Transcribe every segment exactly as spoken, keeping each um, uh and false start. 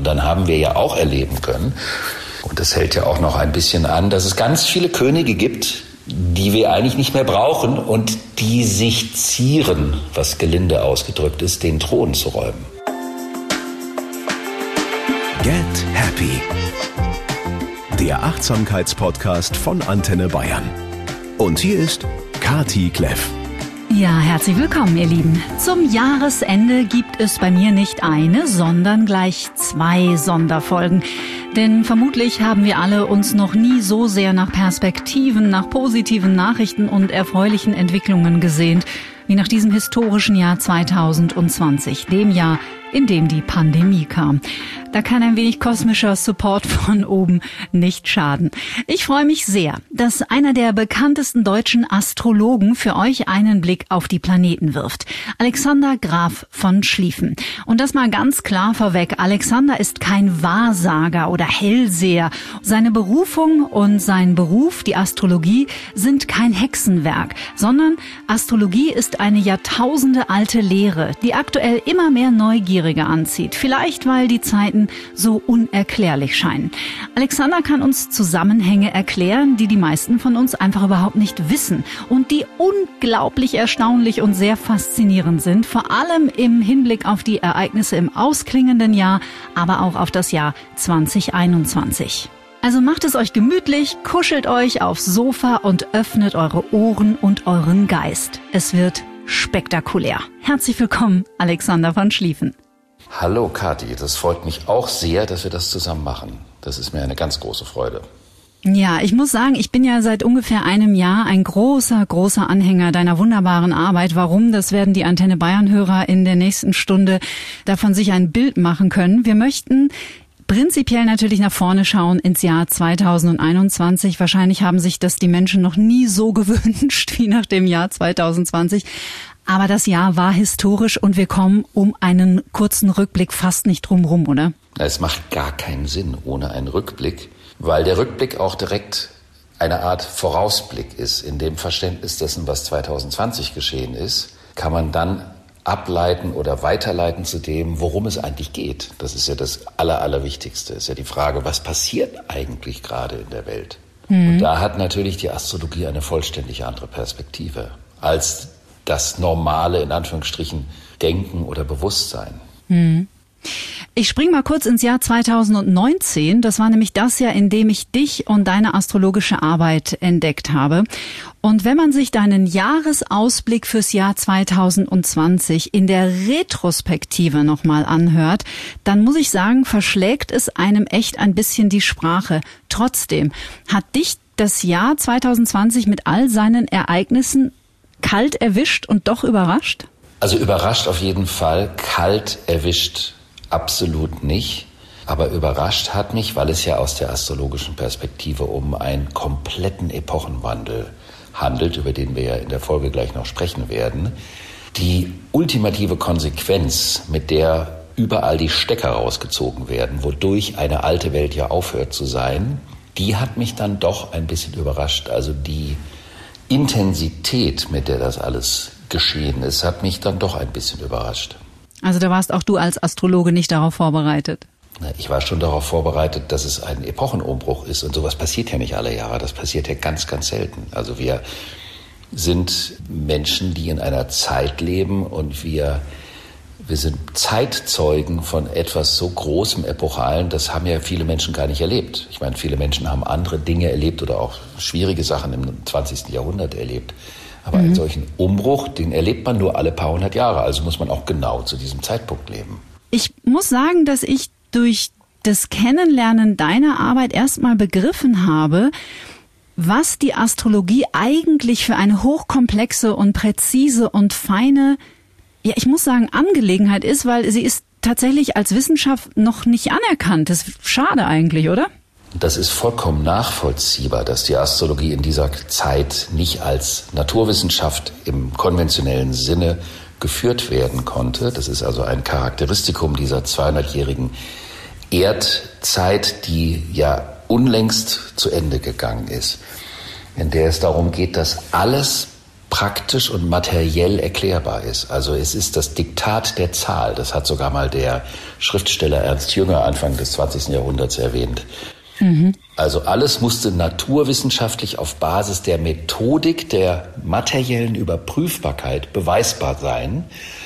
Und dann haben wir ja auch erleben können, und das hält ja auch noch ein bisschen an, dass es ganz viele Könige gibt, die wir eigentlich nicht mehr brauchen und die sich zieren, was gelinde ausgedrückt ist, den Thron zu räumen. Get Happy. Der Achtsamkeitspodcast von Antenne Bayern. Und hier ist Kati Kleff. Ja, herzlich willkommen, ihr Lieben. Zum Jahresende gibt es bei mir nicht eine, sondern gleich zwei Sonderfolgen. Denn vermutlich haben wir alle uns noch nie so sehr nach Perspektiven, nach positiven Nachrichten und erfreulichen Entwicklungen gesehnt, wie nach diesem historischen Jahr zweitausendzwanzig, dem Jahr, in dem die Pandemie kam. Da kann ein wenig kosmischer Support von oben nicht schaden. Ich freue mich sehr, dass einer der bekanntesten deutschen Astrologen für euch einen Blick auf die Planeten wirft. Alexander Graf von Schlieffen. Und das mal ganz klar vorweg. Alexander ist kein Wahrsager oder Hellseher. Seine Berufung und sein Beruf, die Astrologie, sind kein Hexenwerk, sondern Astrologie ist eine jahrtausendealte Lehre, die aktuell immer mehr Neugierige anzieht. Vielleicht, weil die Zeiten so unerklärlich scheinen. Alexander kann uns Zusammenhänge erklären, die die meisten von uns einfach überhaupt nicht wissen und die unglaublich erstaunlich und sehr faszinierend sind, vor allem im Hinblick auf die Ereignisse im ausklingenden Jahr, aber auch auf das Jahr zwanzig einundzwanzig. Also macht es euch gemütlich, kuschelt euch aufs Sofa und öffnet eure Ohren und euren Geist. Es wird spektakulär. Herzlich willkommen, Alexander von Schlieffen. Hallo Kathi, das freut mich auch sehr, dass wir das zusammen machen. Das ist mir eine ganz große Freude. Ja, ich muss sagen, ich bin ja seit ungefähr einem Jahr ein großer, großer Anhänger deiner wunderbaren Arbeit. Warum? Das werden die Antenne Bayern-Hörer in der nächsten Stunde davon sich ein Bild machen können. Wir möchten prinzipiell natürlich nach vorne schauen ins Jahr zweitausendeinundzwanzig. Wahrscheinlich haben sich das die Menschen noch nie so gewünscht wie nach dem Jahr zweitausendzwanzig. Aber das Jahr war historisch und wir kommen um einen kurzen Rückblick fast nicht drum rum, oder? Es macht gar keinen Sinn ohne einen Rückblick, weil der Rückblick auch direkt eine Art Vorausblick ist. In dem Verständnis dessen, was zweitausendzwanzig geschehen ist, kann man dann ableiten oder weiterleiten zu dem, worum es eigentlich geht. Das ist ja das Aller, Allerwichtigste. Das ist ja die Frage, was passiert eigentlich gerade in der Welt? Mhm. Und da hat natürlich die Astrologie eine vollständig andere Perspektive als das normale, in Anführungsstrichen, Denken oder Bewusstsein. Hm. Ich springe mal kurz ins Jahr zweitausendneunzehn. Das war nämlich das Jahr, in dem ich dich und deine astrologische Arbeit entdeckt habe. Und wenn man sich deinen Jahresausblick fürs Jahr zweitausendzwanzig in der Retrospektive nochmal anhört, dann muss ich sagen, verschlägt es einem echt ein bisschen die Sprache. Trotzdem hat dich das Jahr zweitausendzwanzig mit all seinen Ereignissen kalt erwischt und doch überrascht? Also überrascht auf jeden Fall, kalt erwischt absolut nicht. Aber überrascht hat mich, weil es ja aus der astrologischen Perspektive um einen kompletten Epochenwandel handelt, über den wir ja in der Folge gleich noch sprechen werden. Die ultimative Konsequenz, mit der überall die Stecker rausgezogen werden, wodurch eine alte Welt ja aufhört zu sein, die hat mich dann doch ein bisschen überrascht. Also die Intensität, mit der das alles geschehen ist, hat mich dann doch ein bisschen überrascht. Also da warst auch du als Astrologe nicht darauf vorbereitet? Ich war schon darauf vorbereitet, dass es ein Epochenumbruch ist und sowas passiert ja nicht alle Jahre, das passiert ja ganz, ganz selten. Also wir sind Menschen, die in einer Zeit leben und wir Wir sind Zeitzeugen von etwas so Großem, Epochalen, das haben ja viele Menschen gar nicht erlebt. Ich meine, viele Menschen haben andere Dinge erlebt oder auch schwierige Sachen im zwanzigsten Jahrhundert erlebt. Aber mhm. einen solchen Umbruch, den erlebt man nur alle paar hundert Jahre. Also muss man auch genau zu diesem Zeitpunkt leben. Ich muss sagen, dass ich durch das Kennenlernen deiner Arbeit erstmal begriffen habe, was die Astrologie eigentlich für eine hochkomplexe und präzise und feine, ja, ich muss sagen, Angelegenheit ist, weil sie ist tatsächlich als Wissenschaft noch nicht anerkannt. Das ist schade eigentlich, oder? Das ist vollkommen nachvollziehbar, dass die Astrologie in dieser Zeit nicht als Naturwissenschaft im konventionellen Sinne geführt werden konnte. Das ist also ein Charakteristikum dieser zweihundertjährigen Erdzeit, die ja unlängst zu Ende gegangen ist, in der es darum geht, dass alles praktisch und materiell erklärbar ist. Also es ist das Diktat der Zahl. Das hat sogar mal der Schriftsteller Ernst Jünger Anfang des zwanzigsten Jahrhunderts erwähnt. Mhm. Also alles musste naturwissenschaftlich auf Basis der Methodik der materiellen Überprüfbarkeit beweisbar sein,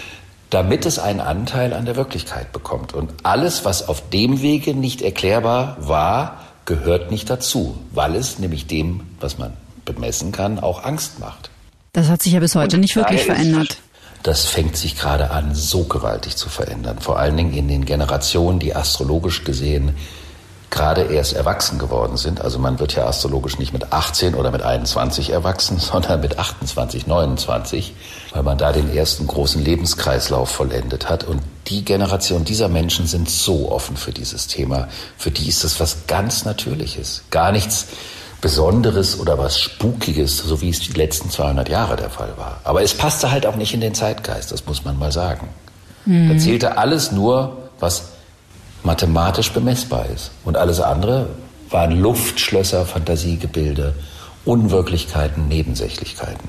damit es einen Anteil an der Wirklichkeit bekommt. Und alles, was auf dem Wege nicht erklärbar war, gehört nicht dazu, weil es nämlich dem, was man bemessen kann, auch Angst macht. Das hat sich ja bis heute nicht wirklich verändert. Das fängt sich gerade an, so gewaltig zu verändern. Vor allen Dingen in den Generationen, die astrologisch gesehen gerade erst erwachsen geworden sind. Also man wird ja astrologisch nicht mit achtzehn oder mit einundzwanzig erwachsen, sondern mit achtundzwanzig, neunundzwanzig, weil man da den ersten großen Lebenskreislauf vollendet hat. Und die Generation dieser Menschen sind so offen für dieses Thema. Für die ist das was ganz Natürliches. Gar nichts Besonderes oder was Spukiges, so wie es die letzten zweihundert Jahre der Fall war. Aber es passte halt auch nicht in den Zeitgeist, das muss man mal sagen. Mhm. Da zählte alles nur, was mathematisch bemessbar ist. Und alles andere waren Luftschlösser, Fantasiegebilde, Unwirklichkeiten, Nebensächlichkeiten.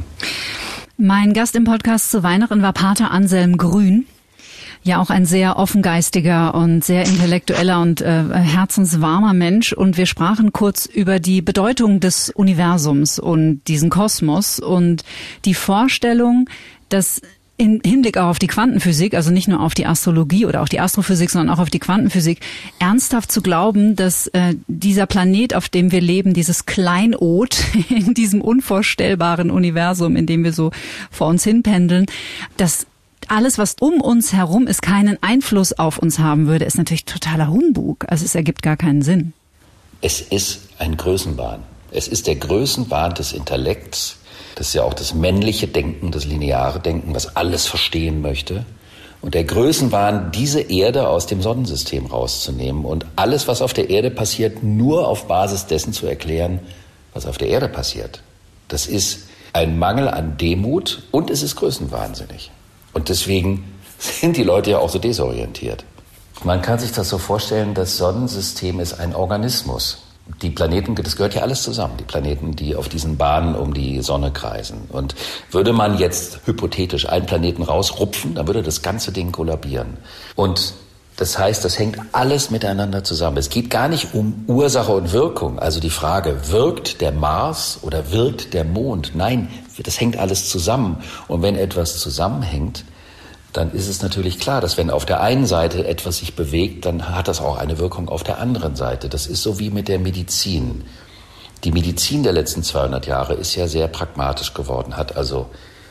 Mein Gast im Podcast zu Weihnachten war Pater Anselm Grün. Ja, auch ein sehr offengeistiger und sehr intellektueller und äh, herzenswarmer Mensch. Und wir sprachen kurz über die Bedeutung des Universums und diesen Kosmos und die Vorstellung, dass im Hinblick auch auf die Quantenphysik, also nicht nur auf die Astrologie oder auch die Astrophysik, sondern auch auf die Quantenphysik, ernsthaft zu glauben, dass äh, dieser Planet, auf dem wir leben, dieses Kleinod in diesem unvorstellbaren Universum, in dem wir so vor uns hinpendeln, dass alles, was um uns herum ist, keinen Einfluss auf uns haben würde, ist natürlich totaler Humbug. Also es ergibt gar keinen Sinn. Es ist ein Größenwahn. Es ist der Größenwahn des Intellekts. Das ist ja auch das männliche Denken, das lineare Denken, was alles verstehen möchte. Und der Größenwahn, diese Erde aus dem Sonnensystem rauszunehmen und alles, was auf der Erde passiert, nur auf Basis dessen zu erklären, was auf der Erde passiert. Das ist ein Mangel an Demut und es ist größenwahnsinnig. Und deswegen sind die Leute ja auch so desorientiert. Man kann sich das so vorstellen, das Sonnensystem ist ein Organismus. Die Planeten, das gehört ja alles zusammen, die Planeten, die auf diesen Bahnen um die Sonne kreisen. Und würde man jetzt hypothetisch einen Planeten rausrupfen, dann würde das ganze Ding kollabieren. Und das heißt, das hängt alles miteinander zusammen. Es geht gar nicht um Ursache und Wirkung. Also die Frage, wirkt der Mars oder wirkt der Mond? Nein, das hängt alles zusammen. Und wenn etwas zusammenhängt, dann ist es natürlich klar, dass wenn auf der einen Seite etwas sich bewegt, dann hat das auch eine Wirkung auf der anderen Seite. Das ist so wie mit der Medizin. Die Medizin der letzten zweihundert Jahre ist ja sehr pragmatisch geworden, hat also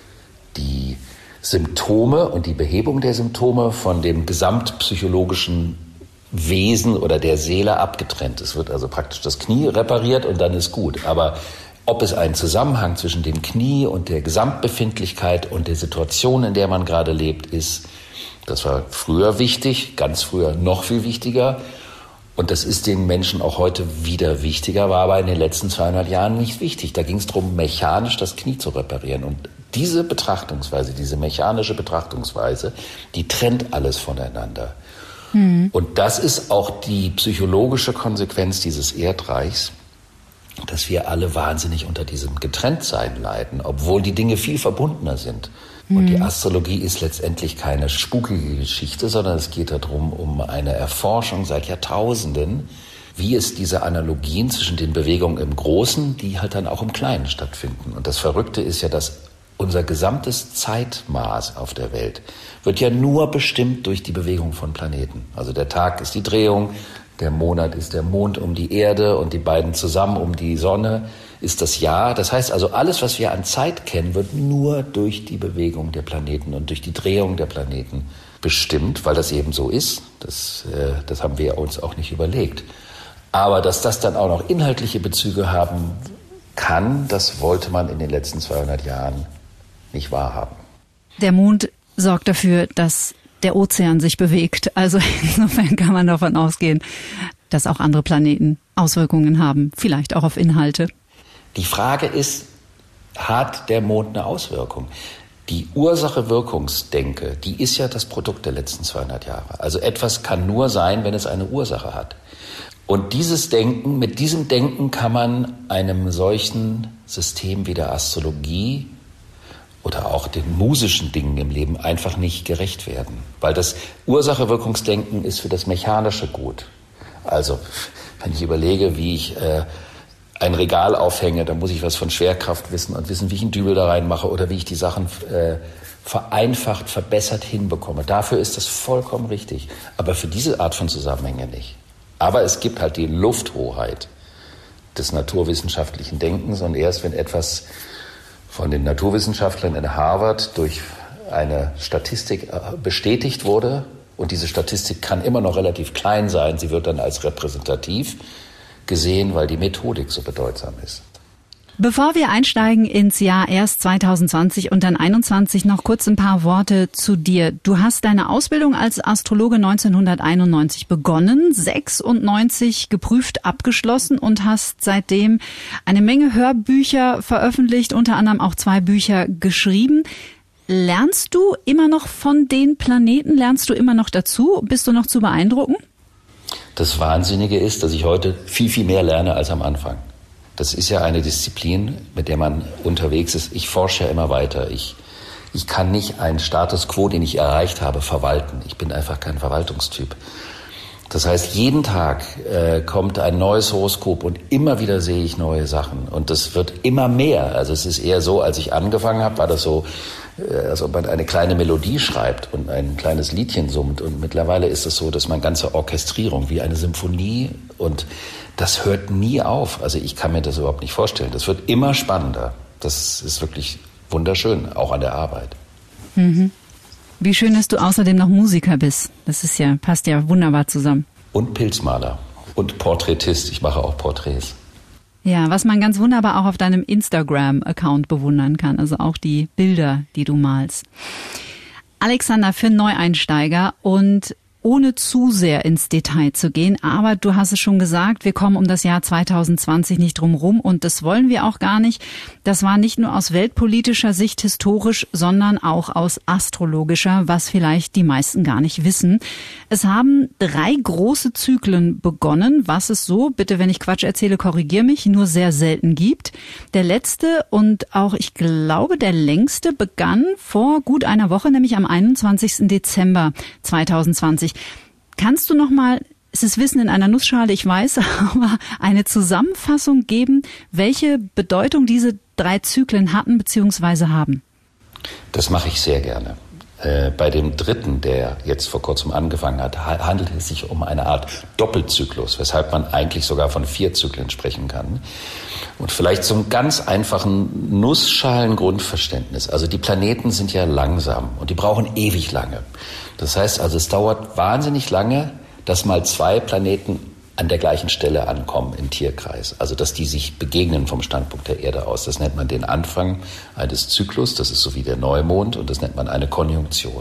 die Symptome und die Behebung der Symptome von dem gesamtpsychologischen Wesen oder der Seele abgetrennt. Es wird also praktisch das Knie repariert und dann ist gut. Aber ob es einen Zusammenhang zwischen dem Knie und der Gesamtbefindlichkeit und der Situation, in der man gerade lebt, ist, das war früher wichtig, ganz früher noch viel wichtiger. Und das ist den Menschen auch heute wieder wichtiger, war aber in den letzten zweihundert Jahren nicht wichtig. Da ging es darum, mechanisch das Knie zu reparieren. Und diese Betrachtungsweise, diese mechanische Betrachtungsweise, die trennt alles voneinander. Mhm. Und das ist auch die psychologische Konsequenz dieses Erdreichs, dass wir alle wahnsinnig unter diesem Getrenntsein leiden, obwohl die Dinge viel verbundener sind. Mhm. Und die Astrologie ist letztendlich keine spukige Geschichte, sondern es geht darum, um eine Erforschung seit Jahrtausenden, wie es diese Analogien zwischen den Bewegungen im Großen, die halt dann auch im Kleinen stattfinden. Und das Verrückte ist ja, dass unser gesamtes Zeitmaß auf der Welt wird ja nur bestimmt durch die Bewegung von Planeten. Also der Tag ist die Drehung, der Monat ist der Mond um die Erde und die beiden zusammen um die Sonne ist das Jahr. Das heißt also, alles, was wir an Zeit kennen, wird nur durch die Bewegung der Planeten und durch die Drehung der Planeten bestimmt, weil das eben so ist. Das, äh, das haben wir uns auch nicht überlegt. Aber dass das dann auch noch inhaltliche Bezüge haben kann, das wollte man in den letzten zweihundert Jahren nicht wahrhaben. Der Mond sorgt dafür, dass der Ozean sich bewegt. Also insofern kann man davon ausgehen, dass auch andere Planeten Auswirkungen haben, vielleicht auch auf Inhalte. Die Frage ist, hat der Mond eine Auswirkung? Die Ursache-Wirkungsdenke, die ist ja das Produkt der letzten zweihundert Jahre. Also etwas kann nur sein, wenn es eine Ursache hat. Und dieses Denken, mit diesem Denken kann man einem solchen System wie der Astrologie oder auch den musischen Dingen im Leben einfach nicht gerecht werden. Weil das Ursache-Wirkungsdenken ist für das Mechanische gut. Also, wenn ich überlege, wie ich äh, ein Regal aufhänge, dann muss ich was von Schwerkraft wissen und wissen, wie ich einen Dübel da reinmache oder wie ich die Sachen äh, vereinfacht, verbessert hinbekomme. Dafür ist das vollkommen richtig. Aber für diese Art von Zusammenhänge nicht. Aber es gibt halt die Lufthoheit des naturwissenschaftlichen Denkens und erst wenn etwas von den Naturwissenschaftlern in Harvard durch eine Statistik bestätigt wurde, und diese Statistik kann immer noch relativ klein sein, sie wird dann als repräsentativ gesehen, weil die Methodik so bedeutsam ist. Bevor wir einsteigen ins Jahr erst zwanzig zwanzig und dann einundzwanzig, noch kurz ein paar Worte zu dir. Du hast deine Ausbildung als Astrologe neunzehnhunderteinundneunzig begonnen, sechsundneunzig geprüft abgeschlossen und hast seitdem eine Menge Hörbücher veröffentlicht, unter anderem auch zwei Bücher geschrieben. Lernst du immer noch von den Planeten? Lernst du immer noch dazu? Bist du noch zu beeindrucken? Das Wahnsinnige ist, dass ich heute viel, viel mehr lerne als am Anfang. Das ist ja eine Disziplin, mit der man unterwegs ist. Ich forsche ja immer weiter. Ich, ich kann nicht einen Status quo, den ich erreicht habe, verwalten. Ich bin einfach kein Verwaltungstyp. Das heißt, jeden Tag äh, kommt ein neues Horoskop und immer wieder sehe ich neue Sachen. Und das wird immer mehr. Also es ist eher so, als ich angefangen habe, war das so, äh, als ob man eine kleine Melodie schreibt und ein kleines Liedchen summt. Und mittlerweile ist es so, dass man ganze Orchestrierung wie eine Symphonie, und das hört nie auf. Also ich kann mir das überhaupt nicht vorstellen. Das wird immer spannender. Das ist wirklich wunderschön, auch an der Arbeit. Mhm. Wie schön, dass du außerdem noch Musiker bist. Das ist ja, passt ja wunderbar zusammen. Und Pilzmaler und Porträtist. Ich mache auch Porträts. Ja, was man ganz wunderbar auch auf deinem Instagram-Account bewundern kann. Also auch die Bilder, die du malst. Alexander, für Neueinsteiger und ohne zu sehr ins Detail zu gehen, aber du hast es schon gesagt, wir kommen um das Jahr zwanzig zwanzig nicht drum rum und das wollen wir auch gar nicht. Das war nicht nur aus weltpolitischer Sicht historisch, sondern auch aus astrologischer, was vielleicht die meisten gar nicht wissen. Es haben drei große Zyklen begonnen, was es so, bitte wenn ich Quatsch erzähle, korrigier mich, nur sehr selten gibt. Der letzte und auch, ich glaube, der längste begann vor gut einer Woche, nämlich am einundzwanzigsten Dezember zwanzig zwanzig. Kannst du noch mal, es ist Wissen in einer Nussschale, ich weiß, aber eine Zusammenfassung geben, welche Bedeutung diese drei Zyklen hatten bzw. haben? Das mache ich sehr gerne. Äh, bei dem dritten, der jetzt vor kurzem angefangen hat, handelt es sich um eine Art Doppelzyklus, weshalb man eigentlich sogar von vier Zyklen sprechen kann. Und vielleicht zum ganz einfachen Nussschalen-Grundverständnis. Also die Planeten sind ja langsam und die brauchen ewig lange. Das heißt also, es dauert wahnsinnig lange, dass mal zwei Planeten an der gleichen Stelle ankommen im Tierkreis. Also dass die sich begegnen vom Standpunkt der Erde aus. Das nennt man den Anfang eines Zyklus. Das ist so wie der Neumond und das nennt man eine Konjunktion.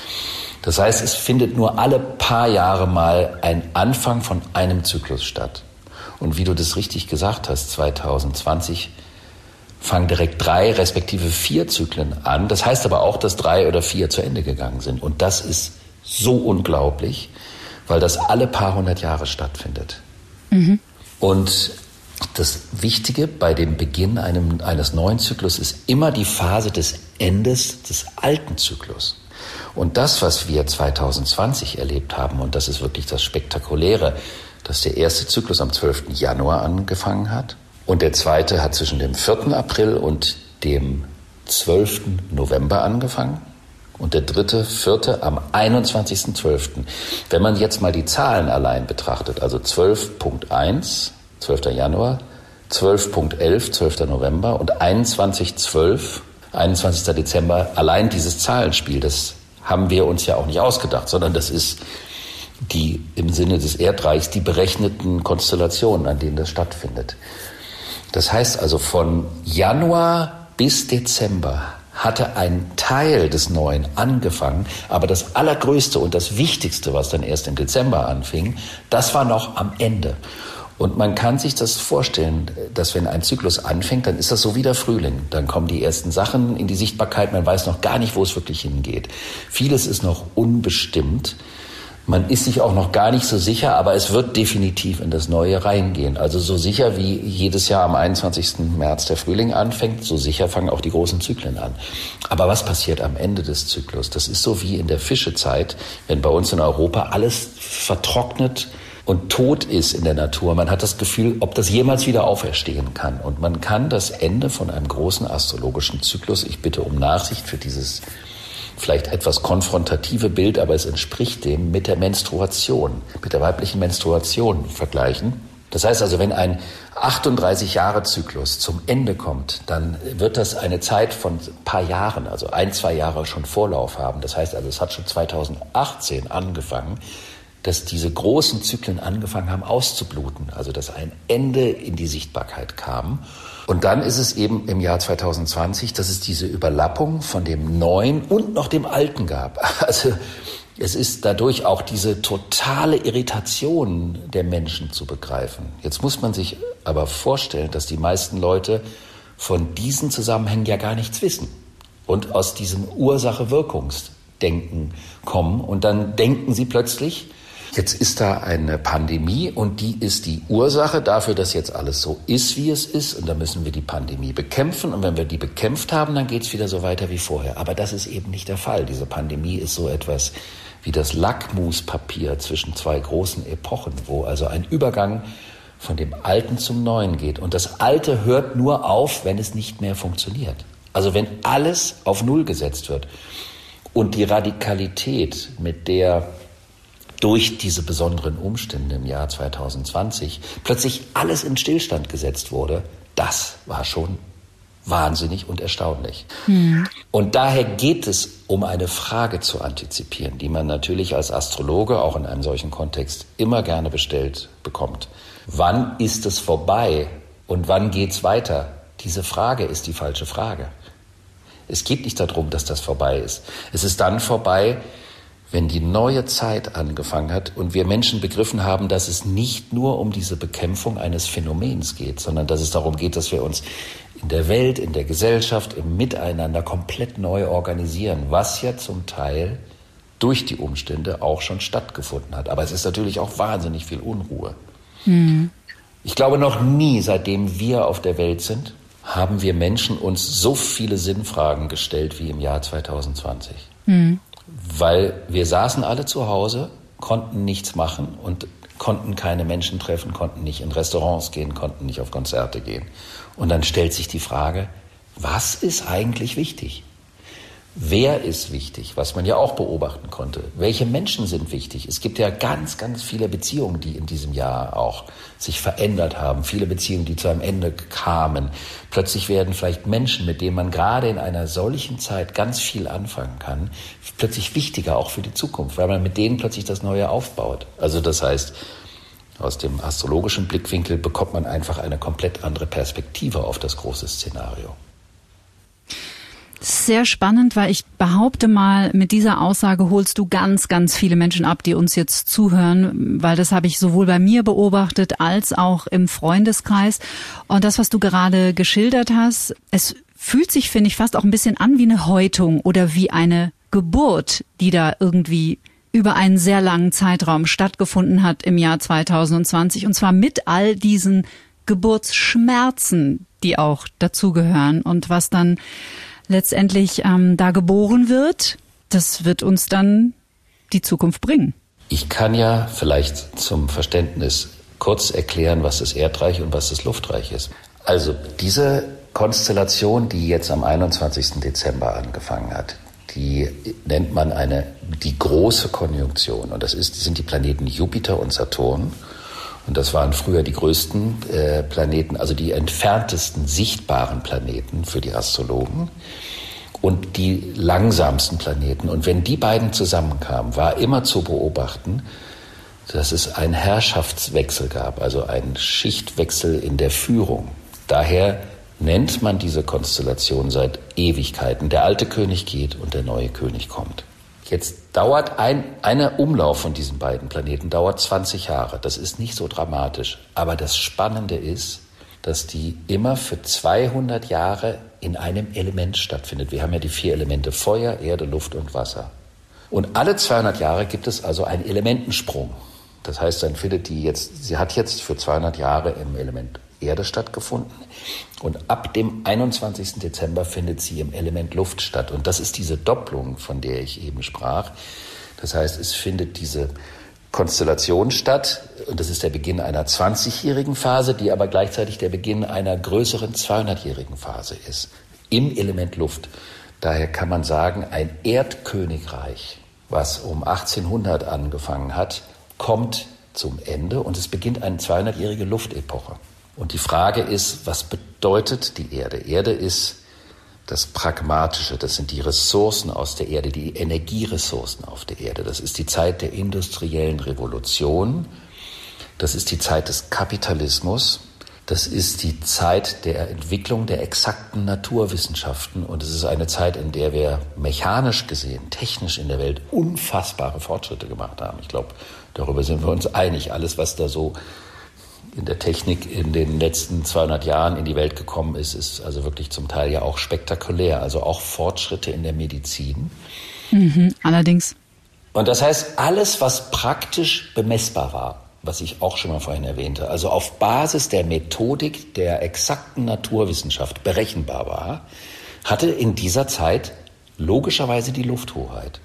Das heißt, es findet nur alle paar Jahre mal ein Anfang von einem Zyklus statt. Und wie du das richtig gesagt hast, zwanzig zwanzig fangen direkt drei respektive vier Zyklen an. Das heißt aber auch, dass drei oder vier zu Ende gegangen sind. Und das ist so unglaublich, weil das alle paar hundert Jahre stattfindet. Mhm. Und das Wichtige bei dem Beginn einem, eines neuen Zyklus ist immer die Phase des Endes des alten Zyklus. Und das, was wir zwanzig zwanzig erlebt haben, und das ist wirklich das Spektakuläre, dass der erste Zyklus am zwölften Januar angefangen hat und der zweite hat zwischen dem vierten April und dem zwölften November angefangen und der dritte, vierte am einundzwanzigsten zwölften Wenn man jetzt mal die Zahlen allein betrachtet, also zwölf Punkt eins, zwölfter Januar, zwölf Punkt elf, zwölfter November und einundzwanzig Punkt zwölf, einundzwanzigster Dezember, allein dieses Zahlenspiel, das haben wir uns ja auch nicht ausgedacht, sondern das ist die im Sinne des Erdreichs die berechneten Konstellationen, an denen das stattfindet. Das heißt also, von Januar bis Dezember hatte ein Teil des Neuen angefangen, aber das Allergrößte und das Wichtigste, was dann erst im Dezember anfing, das war noch am Ende. Und man kann sich das vorstellen, dass wenn ein Zyklus anfängt, dann ist das so wie der Frühling. Dann kommen die ersten Sachen in die Sichtbarkeit, man weiß noch gar nicht, wo es wirklich hingeht. Vieles ist noch unbestimmt. Man ist sich auch noch gar nicht so sicher, aber es wird definitiv in das Neue reingehen. Also so sicher wie jedes Jahr am einundzwanzigsten März der Frühling anfängt, so sicher fangen auch die großen Zyklen an. Aber was passiert am Ende des Zyklus? Das ist so wie in der Fischezeit, wenn bei uns in Europa alles vertrocknet und tot ist in der Natur. Man hat das Gefühl, ob das jemals wieder auferstehen kann. Und man kann das Ende von einem großen astrologischen Zyklus, ich bitte um Nachsicht für dieses vielleicht etwas konfrontative Bild, aber es entspricht dem, mit der Menstruation, mit der weiblichen Menstruation vergleichen. Das heißt also, wenn ein achtunddreißig Jahre Zyklus zum Ende kommt, dann wird das eine Zeit von ein paar Jahren, also ein, zwei Jahre schon Vorlauf haben. Das heißt also, es hat schon zweitausendachtzehn angefangen, dass diese großen Zyklen angefangen haben auszubluten, also dass ein Ende in die Sichtbarkeit kam. Und dann ist es eben im Jahr zweitausendzwanzig, dass es diese Überlappung von dem Neuen und noch dem Alten gab. Also es ist dadurch auch diese totale Irritation der Menschen zu begreifen. Jetzt muss man sich aber vorstellen, dass die meisten Leute von diesen Zusammenhängen ja gar nichts wissen und aus diesem Ursache-Wirkungsdenken kommen. Und dann denken sie plötzlich, jetzt ist da eine Pandemie und die ist die Ursache dafür, dass jetzt alles so ist, wie es ist. Und dann müssen wir die Pandemie bekämpfen. Und wenn wir die bekämpft haben, dann geht es wieder so weiter wie vorher. Aber das ist eben nicht der Fall. Diese Pandemie ist so etwas wie das Lackmuspapier zwischen zwei großen Epochen, wo also ein Übergang von dem Alten zum Neuen geht. Und das Alte hört nur auf, wenn es nicht mehr funktioniert. Also wenn alles auf Null gesetzt wird. Und die Radikalität, mit der durch diese besonderen Umstände im Jahr zweitausendzwanzig plötzlich alles in Stillstand gesetzt wurde, das war schon wahnsinnig und erstaunlich. Hm. Und daher geht es um eine Frage zu antizipieren, die man natürlich als Astrologe auch in einem solchen Kontext immer gerne bestellt bekommt. Wann ist es vorbei und wann geht's weiter? Diese Frage ist die falsche Frage. Es geht nicht darum, dass das vorbei ist. Es ist dann vorbei, wenn die neue Zeit angefangen hat und wir Menschen begriffen haben, dass es nicht nur um diese Bekämpfung eines Phänomens geht, sondern dass es darum geht, dass wir uns in der Welt, in der Gesellschaft, im Miteinander komplett neu organisieren, was ja zum Teil durch die Umstände auch schon stattgefunden hat. Aber es ist natürlich auch wahnsinnig viel Unruhe. Mhm. Ich glaube, noch nie, seitdem wir auf der Welt sind, haben wir Menschen uns so viele Sinnfragen gestellt wie im Jahr zweitausendzwanzig. Mhm. Weil wir saßen alle zu Hause, konnten nichts machen und konnten keine Menschen treffen, konnten nicht in Restaurants gehen, konnten nicht auf Konzerte gehen. Und dann stellt sich die Frage, was ist eigentlich wichtig? Wer ist wichtig, was man ja auch beobachten konnte? Welche Menschen sind wichtig? Es gibt ja ganz, ganz viele Beziehungen, die in diesem Jahr auch sich verändert haben. Viele Beziehungen, die zu einem Ende kamen. Plötzlich werden vielleicht Menschen, mit denen man gerade in einer solchen Zeit ganz viel anfangen kann, plötzlich wichtiger auch für die Zukunft, weil man mit denen plötzlich das Neue aufbaut. Also das heißt, aus dem astrologischen Blickwinkel bekommt man einfach eine komplett andere Perspektive auf das große Szenario. Sehr spannend, weil ich behaupte mal, mit dieser Aussage holst du ganz, ganz viele Menschen ab, die uns jetzt zuhören, weil das habe ich sowohl bei mir beobachtet als auch im Freundeskreis. Und das, was du gerade geschildert hast, es fühlt sich, finde ich, fast auch ein bisschen an wie eine Häutung oder wie eine Geburt, die da irgendwie über einen sehr langen Zeitraum stattgefunden hat im Jahr zweitausendzwanzig. Und zwar mit all diesen Geburtsschmerzen, die auch dazugehören und was dann letztendlich ähm, da geboren wird, das wird uns dann die Zukunft bringen. Ich kann ja vielleicht zum Verständnis kurz erklären, was das Erdreich und was das Luftreich ist. Also diese Konstellation, die jetzt am einundzwanzigsten Dezember angefangen hat, die nennt man eine die große Konjunktion. Und das ist, sind die Planeten Jupiter und Saturn. Und das waren früher die größten äh, Planeten, also die entferntesten sichtbaren Planeten für die Astrologen und die langsamsten Planeten. Und wenn die beiden zusammenkamen, war immer zu beobachten, dass es einen Herrschaftswechsel gab, also einen Schichtwechsel in der Führung. Daher nennt man diese Konstellation seit Ewigkeiten. Der alte König geht und der neue König kommt. Jetzt dauert ein einer Umlauf von diesen beiden Planeten dauert zwanzig Jahre. Das ist nicht so dramatisch. Aber das Spannende ist, dass die immer für zweihundert Jahre in einem Element stattfindet. Wir haben ja die vier Elemente Feuer, Erde, Luft und Wasser. Und alle zweihundert Jahre gibt es also einen Elementensprung. Das heißt, dann findet die jetzt, sie hat jetzt für zweihundert Jahre im Element Erde stattgefunden. Und ab dem einundzwanzigsten Dezember findet sie im Element Luft statt. Und das ist diese Doppelung, von der ich eben sprach. Das heißt, es findet diese Konstellation statt. Und das ist der Beginn einer zwanzigjährigen Phase, die aber gleichzeitig der Beginn einer größeren zweihundertjährigen Phase ist. Im Element Luft. Daher kann man sagen, ein Erdkönigreich, was um achtzehnhundert angefangen hat, kommt zum Ende und es beginnt eine zweihundertjährige Luftepoche. Und die Frage ist, was bedeutet die Erde? Erde ist das Pragmatische, das sind die Ressourcen aus der Erde, die Energieressourcen auf der Erde. Das ist die Zeit der industriellen Revolution, das ist die Zeit des Kapitalismus, das ist die Zeit der Entwicklung der exakten Naturwissenschaften und es ist eine Zeit, in der wir mechanisch gesehen, technisch in der Welt unfassbare Fortschritte gemacht haben. Ich glaube, darüber sind wir uns einig. Alles, was da so in der Technik in den letzten zweihundert Jahren in die Welt gekommen ist, ist also wirklich zum Teil ja auch spektakulär. Also auch Fortschritte in der Medizin. Mhm, allerdings. Und das heißt, alles, was praktisch bemessbar war, was ich auch schon mal vorhin erwähnte, also auf Basis der Methodik der exakten Naturwissenschaft berechenbar war, hatte in dieser Zeit logischerweise die Lufthoheit.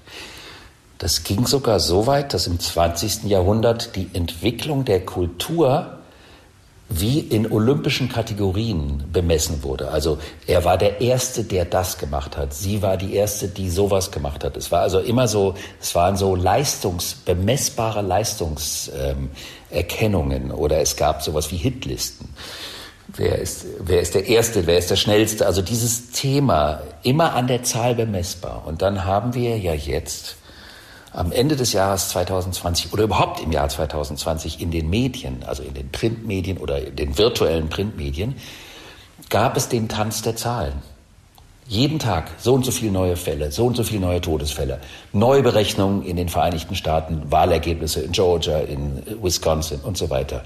Das ging sogar so weit, dass im zwanzigsten Jahrhundert die Entwicklung der Kultur wie in olympischen Kategorien bemessen wurde. Also er war der Erste, der das gemacht hat. Sie war die Erste, die sowas gemacht hat. Es war also immer so, es waren so Leistungs, bemessbare Leistungserkennungen ähm, oder es gab sowas wie Hitlisten. Wer ist, wer ist der Erste, wer ist der Schnellste? Also dieses Thema immer an der Zahl bemessbar. Und dann haben wir ja jetzt am Ende des Jahres zweitausendzwanzig oder überhaupt im Jahr zweitausendzwanzig in den Medien, also in den Printmedien oder in den virtuellen Printmedien, gab es den Tanz der Zahlen. Jeden Tag so und so viele neue Fälle, so und so viele neue Todesfälle, Neuberechnungen in den Vereinigten Staaten, Wahlergebnisse in Georgia, in Wisconsin und so weiter.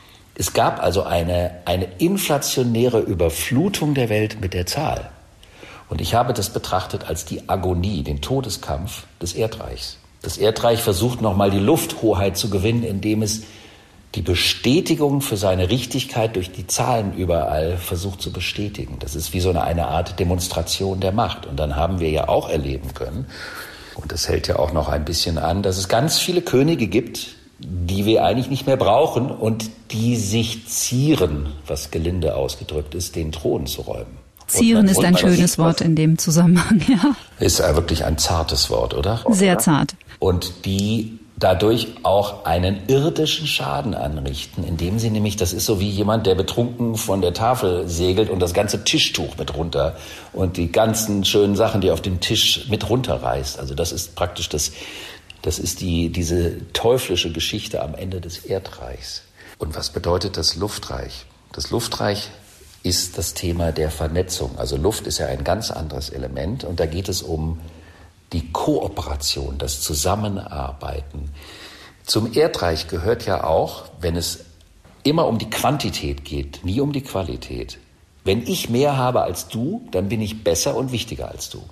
Es gab also eine, eine inflationäre Überflutung der Welt mit der Zahl. Und ich habe das betrachtet als die Agonie, den Todeskampf des Erdreichs. Das Erdreich versucht nochmal die Lufthoheit zu gewinnen, indem es die Bestätigung für seine Richtigkeit durch die Zahlen überall versucht zu bestätigen. Das ist wie so eine, eine Art Demonstration der Macht. Und dann haben wir ja auch erleben können, und das hält ja auch noch ein bisschen an, dass es ganz viele Könige gibt, die wir eigentlich nicht mehr brauchen und die sich zieren, was gelinde ausgedrückt ist, den Thron zu räumen. Zieren ist ein schönes Wort in dem Zusammenhang, ja. Ist ja wirklich ein zartes Wort, oder? Sehr zart. Und die dadurch auch einen irdischen Schaden anrichten, indem sie nämlich, das ist so wie jemand, der betrunken von der Tafel segelt und das ganze Tischtuch mit runter und die ganzen schönen Sachen, die auf dem Tisch mit runterreißt. Also das ist praktisch das, das ist die, diese teuflische Geschichte am Ende des Erdreichs. Und was bedeutet das Luftreich? Das Luftreich ist das Thema der Vernetzung. Also Luft ist ja ein ganz anderes Element und da geht es um die Kooperation, das Zusammenarbeiten. Zum Erdreich gehört ja auch, wenn es immer um die Quantität geht, nie um die Qualität. Wenn ich mehr habe als du, dann bin ich besser und wichtiger als du.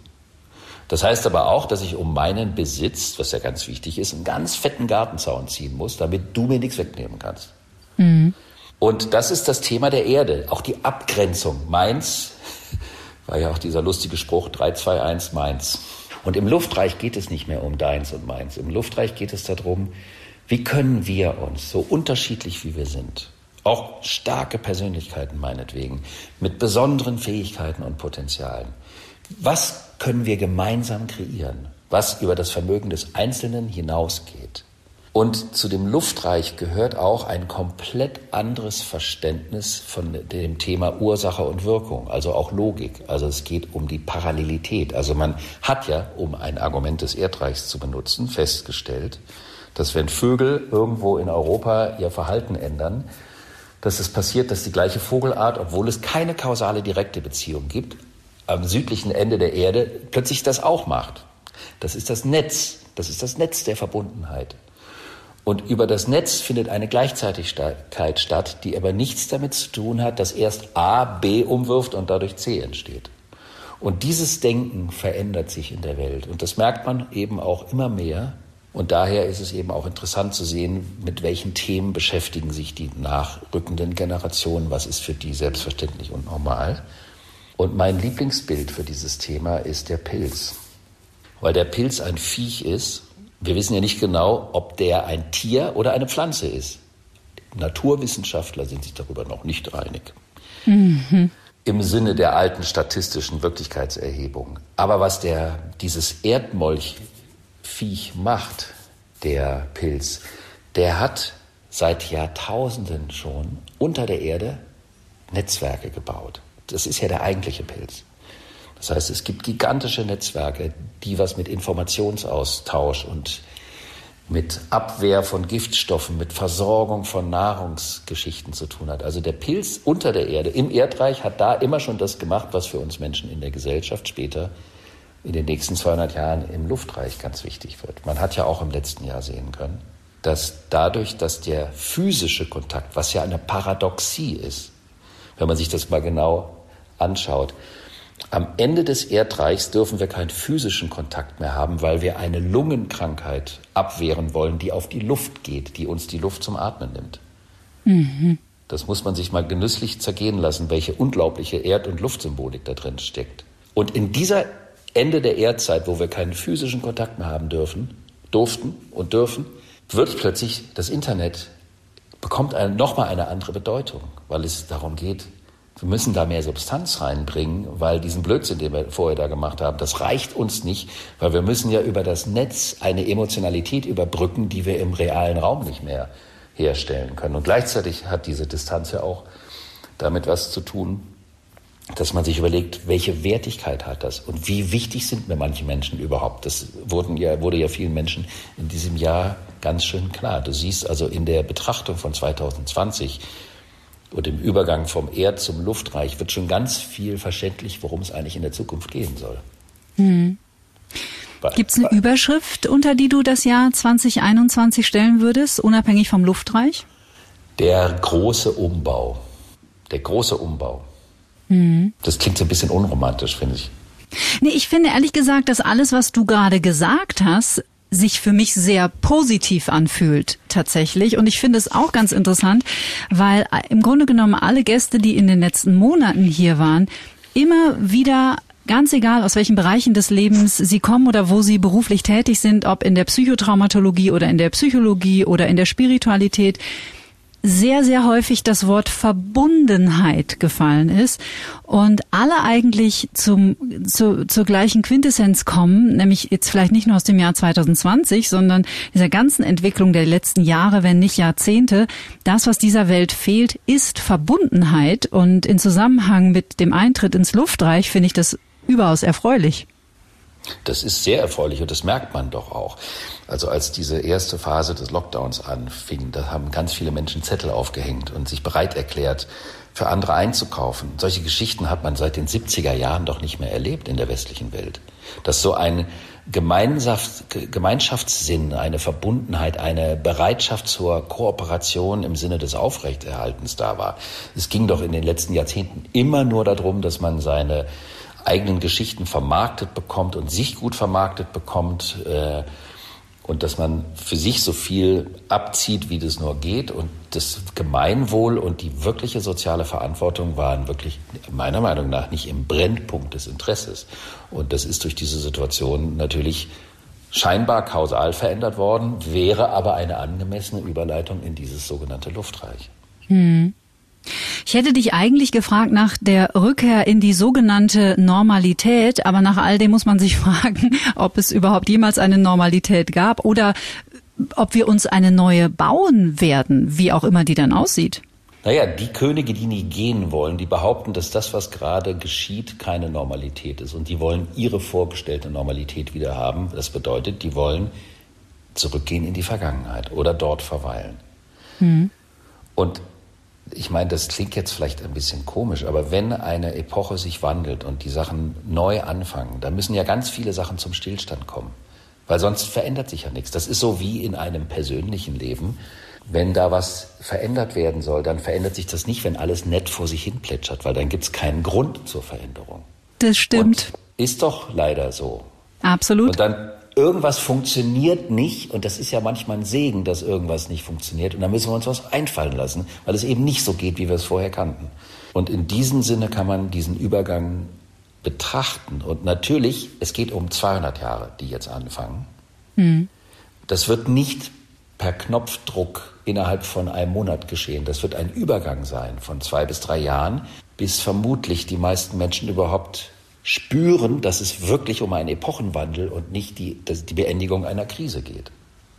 Das heißt aber auch, dass ich um meinen Besitz, was ja ganz wichtig ist, einen ganz fetten Gartenzaun ziehen muss, damit du mir nichts wegnehmen kannst. Mhm. Und das ist das Thema der Erde, auch die Abgrenzung. Meins, war ja auch dieser lustige Spruch, drei, zwei, eins, meins. Und im Luftreich geht es nicht mehr um deins und meins. Im Luftreich geht es darum, wie können wir uns, so unterschiedlich wie wir sind, auch starke Persönlichkeiten meinetwegen, mit besonderen Fähigkeiten und Potenzialen, was können wir gemeinsam kreieren, was über das Vermögen des Einzelnen hinausgeht. Und zu dem Luftreich gehört auch ein komplett anderes Verständnis von dem Thema Ursache und Wirkung, also auch Logik. Also es geht um die Parallelität. Also man hat ja, um ein Argument des Erdreichs zu benutzen, festgestellt, dass wenn Vögel irgendwo in Europa ihr Verhalten ändern, dass es passiert, dass die gleiche Vogelart, obwohl es keine kausale direkte Beziehung gibt, am südlichen Ende der Erde plötzlich das auch macht. Das ist das Netz, das ist das Netz der Verbundenheit. Und über das Netz findet eine Gleichzeitigkeit statt, die aber nichts damit zu tun hat, dass erst A B umwirft und dadurch C entsteht. Und dieses Denken verändert sich in der Welt. Und das merkt man eben auch immer mehr. Und daher ist es eben auch interessant zu sehen, mit welchen Themen beschäftigen sich die nachrückenden Generationen. Was ist für die selbstverständlich und normal? Und mein Lieblingsbild für dieses Thema ist der Pilz. Weil der Pilz ein Viech ist. Wir wissen ja nicht genau, ob der ein Tier oder eine Pflanze ist. Naturwissenschaftler sind sich darüber noch nicht einig. Mhm. Im Sinne der alten statistischen Wirklichkeitserhebung. Aber was der, dieses Erdmolchviech macht, der Pilz, der hat seit Jahrtausenden schon unter der Erde Netzwerke gebaut. Das ist ja der eigentliche Pilz. Das heißt, es gibt gigantische Netzwerke, die was mit Informationsaustausch und mit Abwehr von Giftstoffen, mit Versorgung von Nahrungsgeschichten zu tun hat. Also der Pilz unter der Erde, im Erdreich, hat da immer schon das gemacht, was für uns Menschen in der Gesellschaft später in den nächsten zweihundert Jahren im Luftreich ganz wichtig wird. Man hat ja auch im letzten Jahr sehen können, dass dadurch, dass der physische Kontakt, was ja eine Paradoxie ist, wenn man sich das mal genau anschaut, am Ende des Erdreichs dürfen wir keinen physischen Kontakt mehr haben, weil wir eine Lungenkrankheit abwehren wollen, die auf die Luft geht, die uns die Luft zum Atmen nimmt. Mhm. Das muss man sich mal genüsslich zergehen lassen, welche unglaubliche Erd- und Luftsymbolik da drin steckt. Und in dieser Ende der Erdzeit, wo wir keinen physischen Kontakt mehr haben dürfen, durften und dürfen, wird plötzlich das Internet, bekommt eine, nochmal eine andere Bedeutung, weil es darum geht, wir müssen da mehr Substanz reinbringen, weil diesen Blödsinn, den wir vorher da gemacht haben, das reicht uns nicht, weil wir müssen ja über das Netz eine Emotionalität überbrücken, die wir im realen Raum nicht mehr herstellen können. Und gleichzeitig hat diese Distanz ja auch damit was zu tun, dass man sich überlegt, welche Wertigkeit hat das und wie wichtig sind mir manche Menschen überhaupt. Das wurden ja, wurde ja vielen Menschen in diesem Jahr ganz schön klar. Du siehst also in der Betrachtung von zwanzig zwanzig und im Übergang vom Erd- zum Luftreich wird schon ganz viel verständlich, worum es eigentlich in der Zukunft gehen soll. Hm. Gibt es eine Überschrift, unter die du das Jahr zwanzig einundzwanzig stellen würdest, unabhängig vom Luftreich? Der große Umbau. Der große Umbau. Hm. Das klingt so ein bisschen unromantisch, finde ich. Nee, ich finde ehrlich gesagt, dass alles, was du gerade gesagt hast, sich für mich sehr positiv anfühlt, tatsächlich. Und ich finde es auch ganz interessant, weil im Grunde genommen alle Gäste, die in den letzten Monaten hier waren, immer wieder, ganz egal aus welchen Bereichen des Lebens sie kommen oder wo sie beruflich tätig sind, ob in der Psychotraumatologie oder in der Psychologie oder in der Spiritualität, sehr, sehr häufig das Wort Verbundenheit gefallen ist und alle eigentlich zum, zu, zur gleichen Quintessenz kommen, nämlich jetzt vielleicht nicht nur aus dem Jahr zwanzig zwanzig, sondern dieser ganzen Entwicklung der letzten Jahre, wenn nicht Jahrzehnte. Das, was dieser Welt fehlt, ist Verbundenheit, und in Zusammenhang mit dem Eintritt ins Luftreich finde ich das überaus erfreulich. Das ist sehr erfreulich und das merkt man doch auch. Also als diese erste Phase des Lockdowns anfing, da haben ganz viele Menschen Zettel aufgehängt und sich bereit erklärt, für andere einzukaufen. Solche Geschichten hat man seit den siebziger Jahren doch nicht mehr erlebt in der westlichen Welt. Dass so ein Gemeinschaftssinn, eine Verbundenheit, eine Bereitschaft zur Kooperation im Sinne des Aufrechterhaltens da war. Es ging doch in den letzten Jahrzehnten immer nur darum, dass man seine eigenen Geschichten vermarktet bekommt und sich gut vermarktet bekommt äh, und dass man für sich so viel abzieht, wie das nur geht. Und das Gemeinwohl und die wirkliche soziale Verantwortung waren wirklich meiner Meinung nach nicht im Brennpunkt des Interesses. Und das ist durch diese Situation natürlich scheinbar kausal verändert worden, wäre aber eine angemessene Überleitung in dieses sogenannte Luftreich. Hm. Ich hätte dich eigentlich gefragt nach der Rückkehr in die sogenannte Normalität, aber nach all dem muss man sich fragen, ob es überhaupt jemals eine Normalität gab oder ob wir uns eine neue bauen werden, wie auch immer die dann aussieht. Naja, die Könige, die nie gehen wollen, die behaupten, dass das, was gerade geschieht, keine Normalität ist. Und die wollen ihre vorgestellte Normalität wieder haben. Das bedeutet, die wollen zurückgehen in die Vergangenheit oder dort verweilen. Hm. Und ich meine, das klingt jetzt vielleicht ein bisschen komisch, aber wenn eine Epoche sich wandelt und die Sachen neu anfangen, dann müssen ja ganz viele Sachen zum Stillstand kommen, weil sonst verändert sich ja nichts. Das ist so wie in einem persönlichen Leben. Wenn da was verändert werden soll, dann verändert sich das nicht, wenn alles nett vor sich hin plätschert, weil dann gibt es keinen Grund zur Veränderung. Das stimmt. Und ist doch leider so. Absolut. Und dann irgendwas funktioniert nicht und das ist ja manchmal ein Segen, dass irgendwas nicht funktioniert und dann müssen wir uns was einfallen lassen, weil es eben nicht so geht, wie wir es vorher kannten. Und in diesem Sinne kann man diesen Übergang betrachten. Und natürlich, es geht um zweihundert Jahre, die jetzt anfangen. Hm. Das wird nicht per Knopfdruck innerhalb von einem Monat geschehen. Das wird ein Übergang sein von zwei bis drei Jahren, bis vermutlich die meisten Menschen überhaupt spüren, dass es wirklich um einen Epochenwandel und nicht die, dass die Beendigung einer Krise geht.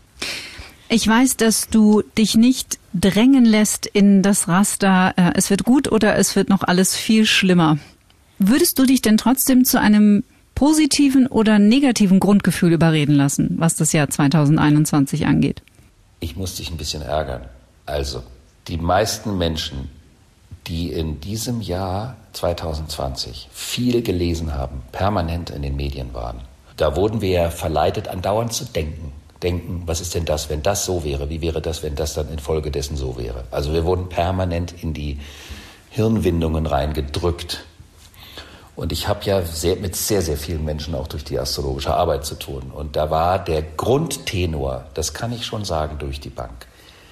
Ich weiß, dass du dich nicht drängen lässt in das Raster, äh, es wird gut oder es wird noch alles viel schlimmer. Würdest du dich denn trotzdem zu einem positiven oder negativen Grundgefühl überreden lassen, was das Jahr zweitausendeinundzwanzig angeht? Ich muss dich ein bisschen ärgern. Also, die meisten Menschen, die in diesem Jahr zweitausendzwanzig viel gelesen haben, permanent in den Medien waren, da wurden wir ja verleitet, andauernd zu denken. Denken, was ist denn das, wenn das so wäre? Wie wäre das, wenn das dann infolgedessen so wäre? Also wir wurden permanent in die Hirnwindungen reingedrückt. Und ich habe ja sehr, mit sehr, sehr vielen Menschen auch durch die astrologische Arbeit zu tun. Und da war der Grundtenor, das kann ich schon sagen, durch die Bank.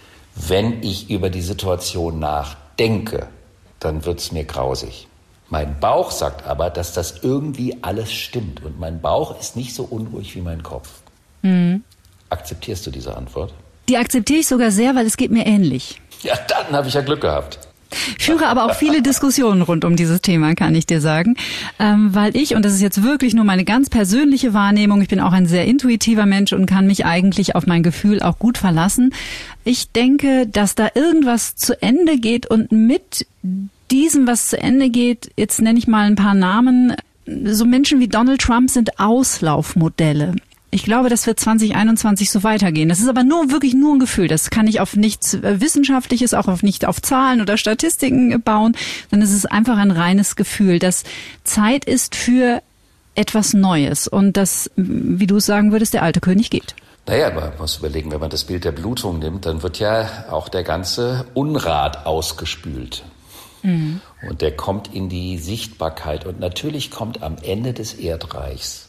Wenn ich über die Situation nachdenke, dann wird's mir grausig. Mein Bauch sagt aber, dass das irgendwie alles stimmt. Und mein Bauch ist nicht so unruhig wie mein Kopf. Mhm. Akzeptierst du diese Antwort? Die akzeptiere ich sogar sehr, weil es geht mir ähnlich. Ja, dann habe ich ja Glück gehabt. Führe aber auch viele Diskussionen rund um dieses Thema, kann ich dir sagen, ähm, weil ich, und das ist jetzt wirklich nur meine ganz persönliche Wahrnehmung, ich bin auch ein sehr intuitiver Mensch und kann mich eigentlich auf mein Gefühl auch gut verlassen. Ich denke, dass da irgendwas zu Ende geht und mit diesem, was zu Ende geht, jetzt nenne ich mal ein paar Namen, so Menschen wie Donald Trump sind Auslaufmodelle. Ich glaube, das wird zwanzig einundzwanzig so weitergehen. Das ist aber nur wirklich nur ein Gefühl. Das kann ich auf nichts Wissenschaftliches, auch auf nicht auf Zahlen oder Statistiken bauen, sondern es ist einfach ein reines Gefühl, dass Zeit ist für etwas Neues und dass, wie du es sagen würdest, der alte König geht. Naja, man muss überlegen, wenn man das Bild der Blutung nimmt, dann wird ja auch der ganze Unrat ausgespült. Mhm. Und der kommt in die Sichtbarkeit und natürlich kommt am Ende des Erdreichs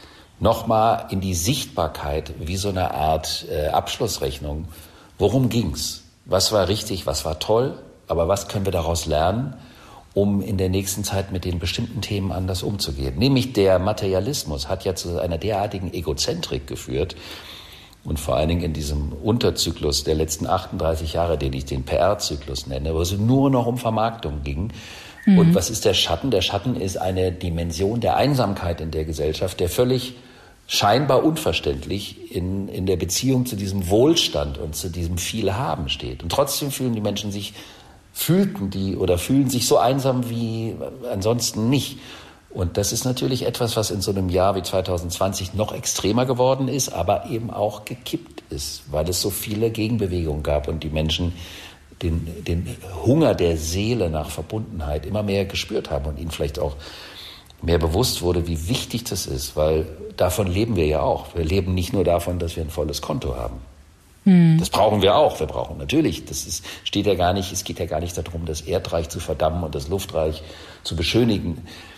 nochmal in die Sichtbarkeit wie so eine Art äh, Abschlussrechnung. Worum ging's? Was war richtig, was war toll? Aber was können wir daraus lernen, um in der nächsten Zeit mit den bestimmten Themen anders umzugehen? Nämlich der Materialismus hat ja zu einer derartigen Egozentrik geführt und vor allen Dingen in diesem Unterzyklus der letzten achtunddreißig Jahre, den ich den P R-Zyklus nenne, wo es nur noch um Vermarktung ging. Mhm. Und was ist der Schatten? Der Schatten ist eine Dimension der Einsamkeit in der Gesellschaft, der völlig scheinbar unverständlich in, in der Beziehung zu diesem Wohlstand und zu diesem Vielhaben steht. Und trotzdem fühlen die Menschen sich, fühlten die oder fühlen sich so einsam wie ansonsten nicht. Und das ist natürlich etwas, was in so einem Jahr wie zweitausendzwanzig noch extremer geworden ist, aber eben auch gekippt ist, weil es so viele Gegenbewegungen gab und die Menschen den, den Hunger der Seele nach Verbundenheit immer mehr gespürt haben und ihnen vielleicht auch mehr bewusst wurde, wie wichtig das ist, weil davon leben wir ja auch. Wir leben nicht nur davon, dass wir ein volles Konto haben. Hm. Das brauchen wir auch. Wir brauchen natürlich, das ist, steht ja gar nicht, es geht ja gar nicht darum, das Erdreich zu verdammen und das Luftreich zu beschönigen,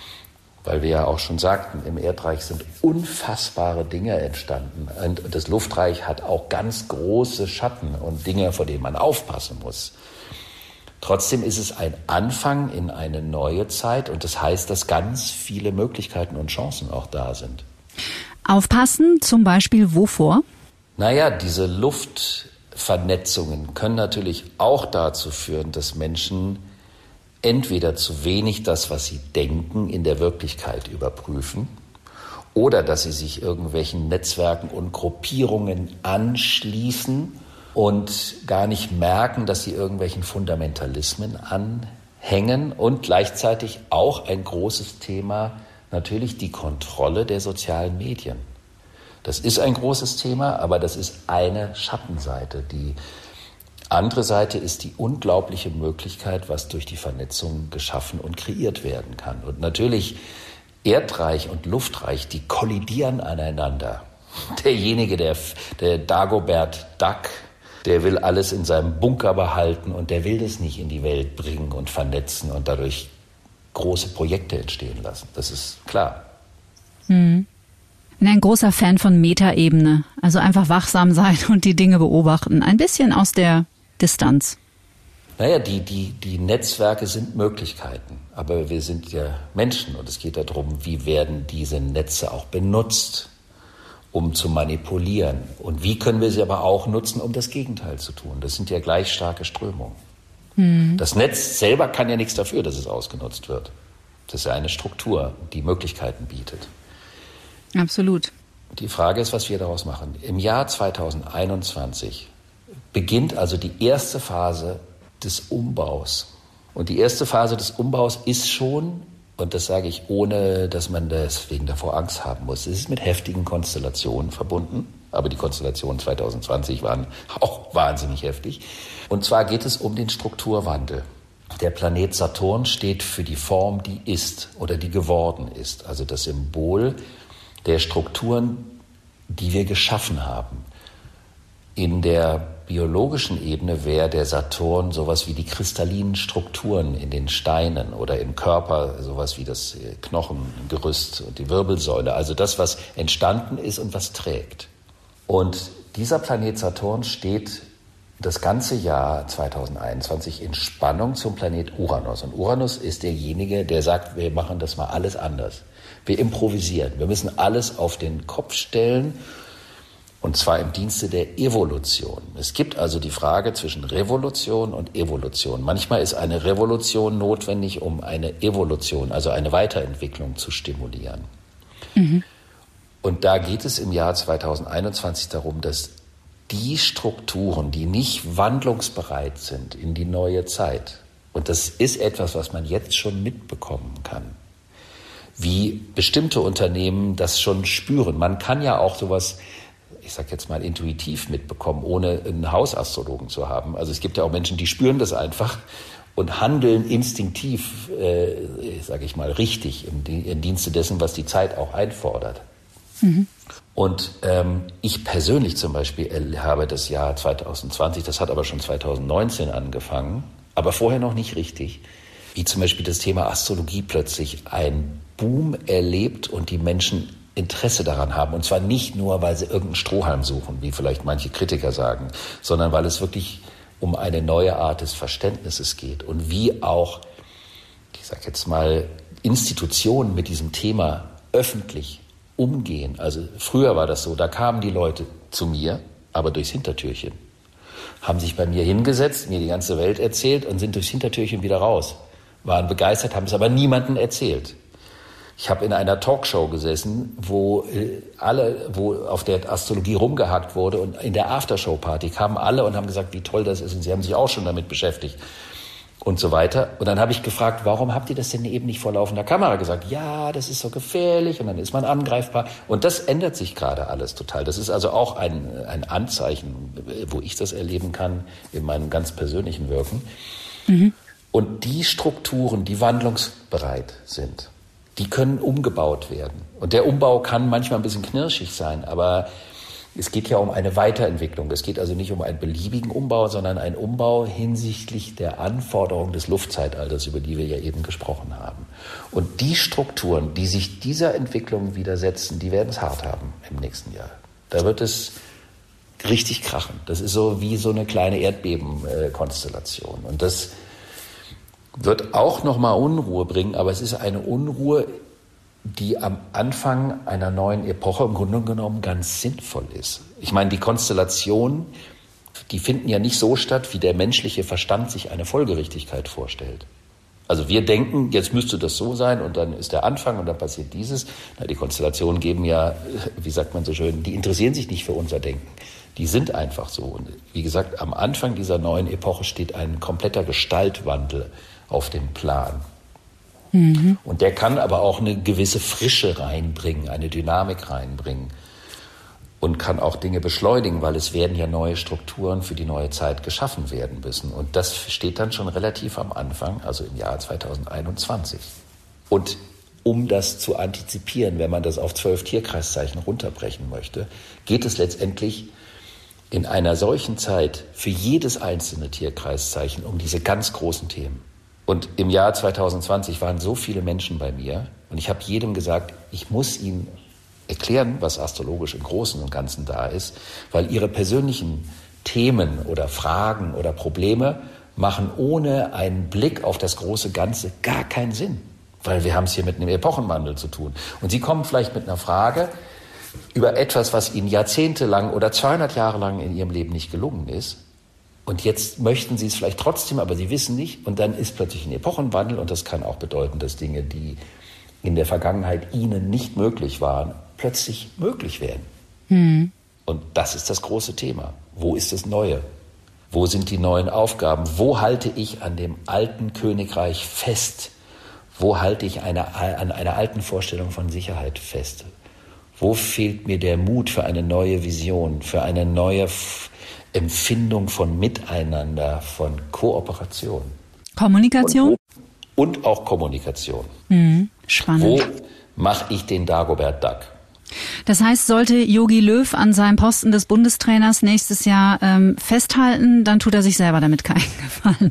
weil wir ja auch schon sagten, im Erdreich sind unfassbare Dinge entstanden. Und das Luftreich hat auch ganz große Schatten und Dinge, vor denen man aufpassen muss. Trotzdem ist es ein Anfang in eine neue Zeit und das heißt, dass ganz viele Möglichkeiten und Chancen auch da sind. Aufpassen, zum Beispiel wovor? Naja, diese Luftvernetzungen können natürlich auch dazu führen, dass Menschen entweder zu wenig das, was sie denken, in der Wirklichkeit überprüfen oder dass sie sich irgendwelchen Netzwerken und Gruppierungen anschließen und gar nicht merken, dass sie irgendwelchen Fundamentalismen anhängen und gleichzeitig auch ein großes Thema, natürlich die Kontrolle der sozialen Medien. Das ist ein großes Thema, aber das ist eine Schattenseite. Die andere Seite ist die unglaubliche Möglichkeit, was durch die Vernetzung geschaffen und kreiert werden kann. Und natürlich Erdreich und Luftreich, die kollidieren aneinander. Derjenige, der, der Dagobert Duck, der will alles in seinem Bunker behalten und der will das nicht in die Welt bringen und vernetzen und dadurch große Projekte entstehen lassen. Das ist klar. Hm. Ich bin ein großer Fan von Metaebene. Also einfach wachsam sein und die Dinge beobachten. Ein bisschen aus der Distanz. Naja, die, die, die Netzwerke sind Möglichkeiten. Aber wir sind ja Menschen und es geht darum, wie werden diese Netze auch benutzt, um zu manipulieren. Und wie können wir sie aber auch nutzen, um das Gegenteil zu tun. Das sind ja gleich starke Strömungen. Hm. Das Netz selber kann ja nichts dafür, dass es ausgenutzt wird. Das ist ja eine Struktur, die Möglichkeiten bietet. Absolut. Die Frage ist, was wir daraus machen. Im Jahr zweitausendeinundzwanzig beginnt also die erste Phase des Umbaus. Und die erste Phase des Umbaus ist schon, und das sage ich, ohne dass man deswegen davor Angst haben muss, es ist mit heftigen Konstellationen verbunden. Aber die Konstellationen zweitausendzwanzig waren auch wahnsinnig heftig. Und zwar geht es um den Strukturwandel. Der Planet Saturn steht für die Form, die ist oder die geworden ist. Also das Symbol der Strukturen, die wir geschaffen haben. In der biologischen Ebene wäre der Saturn sowas wie die kristallinen Strukturen in den Steinen oder im Körper, sowas wie das Knochengerüst und die Wirbelsäule. Also das, was entstanden ist und was trägt. Und dieser Planet Saturn steht das ganze Jahr zweitausendeinundzwanzig in Spannung zum Planet Uranus. Und Uranus ist derjenige, der sagt, wir machen das mal alles anders. Wir improvisieren. Wir müssen alles auf den Kopf stellen, und zwar im Dienste der Evolution. Es gibt also die Frage zwischen Revolution und Evolution. Manchmal ist eine Revolution notwendig, um eine Evolution, also eine Weiterentwicklung zu stimulieren. Mhm. Und da geht es im Jahr zweitausendeinundzwanzig darum, dass die Strukturen, die nicht wandlungsbereit sind in die neue Zeit, und das ist etwas, was man jetzt schon mitbekommen kann, wie bestimmte Unternehmen das schon spüren. Man kann ja auch sowas, ich sage jetzt mal, intuitiv mitbekommen, ohne einen Hausastrologen zu haben. Also es gibt ja auch Menschen, die spüren das einfach und handeln instinktiv, äh, sage ich mal, richtig im, im Dienste dessen, was die Zeit auch einfordert. Mhm. Und ähm, ich persönlich zum Beispiel habe das Jahr zweitausendzwanzig, das hat aber schon zweitausendneunzehn angefangen, aber vorher noch nicht richtig, wie zum Beispiel das Thema Astrologie plötzlich einen Boom erlebt und die Menschen Interesse daran haben. Und zwar nicht nur, weil sie irgendeinen Strohhalm suchen, wie vielleicht manche Kritiker sagen, sondern weil es wirklich um eine neue Art des Verständnisses geht und wie auch, ich sage jetzt mal, Institutionen mit diesem Thema öffentlich umgehen. Also früher war das so, da kamen die Leute zu mir, aber durchs Hintertürchen, haben sich bei mir hingesetzt, mir die ganze Welt erzählt und sind durchs Hintertürchen wieder raus. Waren begeistert, haben es aber niemandem erzählt. Ich habe in einer Talkshow gesessen, wo alle, wo auf der Astrologie rumgehackt wurde, und in der Aftershow-Party kamen alle und haben gesagt, wie toll das ist und sie haben sich auch schon damit beschäftigt und so weiter. Und dann habe ich gefragt, warum habt ihr das denn eben nicht vor laufender Kamera gesagt? Ja, das ist so gefährlich und dann ist man angreifbar. Und das ändert sich gerade alles total. Das ist also auch ein, ein Anzeichen, wo ich das erleben kann in meinem ganz persönlichen Wirken. Mhm. Und die Strukturen, die wandlungsbereit sind, die können umgebaut werden. Und der Umbau kann manchmal ein bisschen knirschig sein, aber es geht ja um eine Weiterentwicklung. Es geht also nicht um einen beliebigen Umbau, sondern einen Umbau hinsichtlich der Anforderungen des Luftzeitalters, über die wir ja eben gesprochen haben. Und die Strukturen, die sich dieser Entwicklung widersetzen, die werden es hart haben im nächsten Jahr. Da wird es richtig krachen. Das ist so wie so eine kleine Erdbebenkonstellation. Und das wird auch nochmal Unruhe bringen, aber es ist eine Unruhe, die am Anfang einer neuen Epoche im Grunde genommen ganz sinnvoll ist. Ich meine, die Konstellationen, die finden ja nicht so statt, wie der menschliche Verstand sich eine Folgerichtigkeit vorstellt. Also wir denken, jetzt müsste das so sein und dann ist der Anfang und dann passiert dieses. Na, die Konstellationen geben ja, wie sagt man so schön, die interessieren sich nicht für unser Denken. Die sind einfach so. Und wie gesagt, am Anfang dieser neuen Epoche steht ein kompletter Gestaltwandel auf dem Plan. Mhm. Und der kann aber auch eine gewisse Frische reinbringen, eine Dynamik reinbringen und kann auch Dinge beschleunigen, weil es werden ja neue Strukturen für die neue Zeit geschaffen werden müssen. Und das steht dann schon relativ am Anfang, also im Jahr zweitausendeinundzwanzig. Und um das zu antizipieren, wenn man das auf zwölf Tierkreiszeichen runterbrechen möchte, geht es letztendlich in einer solchen Zeit für jedes einzelne Tierkreiszeichen um diese ganz großen Themen. Und im Jahr zwanzig zwanzig waren so viele Menschen bei mir und ich habe jedem gesagt, ich muss ihnen erklären, was astrologisch im Großen und Ganzen da ist, weil ihre persönlichen Themen oder Fragen oder Probleme machen ohne einen Blick auf das große Ganze gar keinen Sinn, weil wir haben es hier mit einem Epochenwandel zu tun. Und Sie kommen vielleicht mit einer Frage über etwas, was Ihnen jahrzehntelang oder zweihundert Jahre lang in Ihrem Leben nicht gelungen ist. Und jetzt möchten Sie es vielleicht trotzdem, aber Sie wissen nicht. Und dann ist plötzlich ein Epochenwandel. Und das kann auch bedeuten, dass Dinge, die in der Vergangenheit Ihnen nicht möglich waren, plötzlich möglich werden. Hm. Und das ist das große Thema. Wo ist das Neue? Wo sind die neuen Aufgaben? Wo halte ich an dem alten Königreich fest? Wo halte ich eine, an einer alten Vorstellung von Sicherheit fest? Wo fehlt mir der Mut für eine neue Vision, für eine neue F- Empfindung von Miteinander, von Kooperation? Kommunikation? Und, wo, und auch Kommunikation. Mhm, spannend. Wo mache ich den Dagobert Duck? Das heißt, sollte Jogi Löw an seinem Posten des Bundestrainers nächstes Jahr ähm, festhalten, dann tut er sich selber damit keinen Gefallen.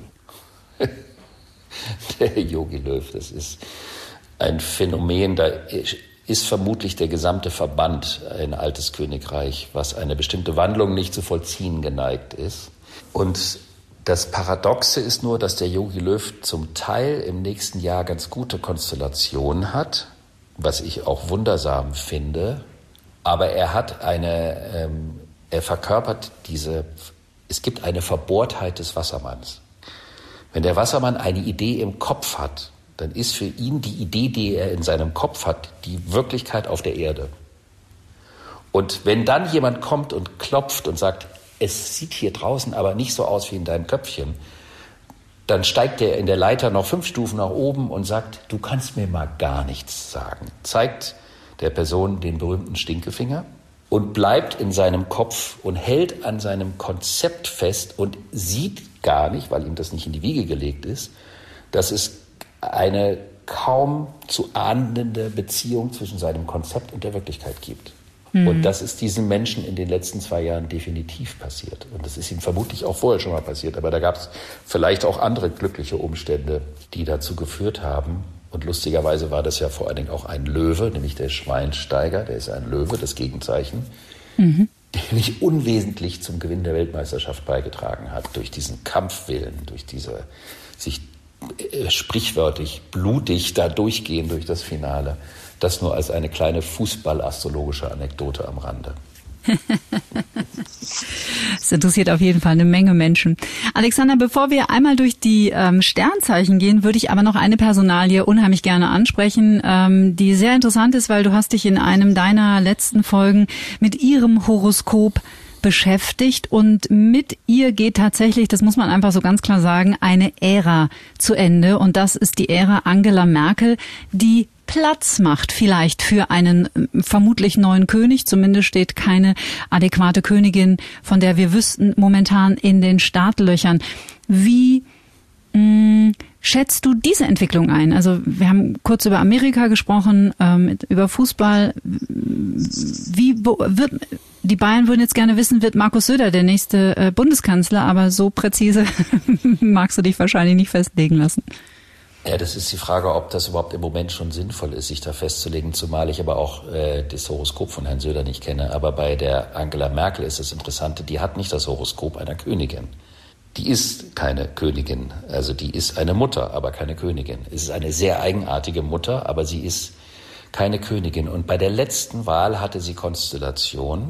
Der Jogi Löw, das ist ein Phänomen, da ist vermutlich der gesamte Verband ein altes Königreich, was eine bestimmte Wandlung nicht zu vollziehen geneigt ist. Und das Paradoxe ist nur, dass der Jogi Löw zum Teil im nächsten Jahr ganz gute Konstellationen hat, was ich auch wundersam finde. Aber er hat eine, ähm, er verkörpert diese, es gibt eine Verbohrtheit des Wassermanns. Wenn der Wassermann eine Idee im Kopf hat, dann ist für ihn die Idee, die er in seinem Kopf hat, die Wirklichkeit auf der Erde. Und wenn dann jemand kommt und klopft und sagt, es sieht hier draußen aber nicht so aus wie in deinem Köpfchen, dann steigt er in der Leiter noch fünf Stufen nach oben und sagt, du kannst mir mal gar nichts sagen. Zeigt der Person den berühmten Stinkefinger und bleibt in seinem Kopf und hält an seinem Konzept fest und sieht gar nicht, weil ihm das nicht in die Wiege gelegt ist, dass es eine kaum zu ahndende Beziehung zwischen seinem Konzept und der Wirklichkeit gibt. Mhm. Und das ist diesen Menschen in den letzten zwei Jahren definitiv passiert. Und das ist ihm vermutlich auch vorher schon mal passiert. Aber da gab es vielleicht auch andere glückliche Umstände, die dazu geführt haben. Und lustigerweise war das ja vor allen Dingen auch ein Löwe, nämlich der Schweinsteiger, der ist ein Löwe, das Gegenzeichen, mhm. der nicht unwesentlich zum Gewinn der Weltmeisterschaft beigetragen hat, durch diesen Kampfwillen, durch diese sich äh, sprichwörtlich blutig da durchgehen durch das Finale. Das nur als eine kleine fußballastrologische Anekdote am Rande. Das interessiert auf jeden Fall eine Menge Menschen. Alexander, bevor wir einmal durch die ähm, Sternzeichen gehen, würde ich aber noch eine Personalie unheimlich gerne ansprechen, ähm, die sehr interessant ist, weil du hast dich in einem deiner letzten Folgen mit ihrem Horoskop beschäftigt und mit ihr geht tatsächlich, das muss man einfach so ganz klar sagen, eine Ära zu Ende und das ist die Ära Angela Merkel, die Platz macht vielleicht für einen vermutlich neuen König. Zumindest steht keine adäquate Königin, von der wir wüssten, momentan in den Startlöchern. Wie mh, schätzt du diese Entwicklung ein? Also wir haben kurz über Amerika gesprochen, ähm, über Fußball. Wie wird, die Bayern würden jetzt gerne wissen, wird Markus Söder der nächste äh, Bundeskanzler? Aber so präzise magst du dich wahrscheinlich nicht festlegen lassen. Ja, das ist die Frage, ob das überhaupt im Moment schon sinnvoll ist, sich da festzulegen, zumal ich aber auch äh, das Horoskop von Herrn Söder nicht kenne. Aber bei der Angela Merkel ist das Interessante, die hat nicht das Horoskop einer Königin. Die ist keine Königin, also die ist eine Mutter, aber keine Königin. Es ist eine sehr eigenartige Mutter, aber sie ist keine Königin. Und bei der letzten Wahl hatte sie Konstellationen,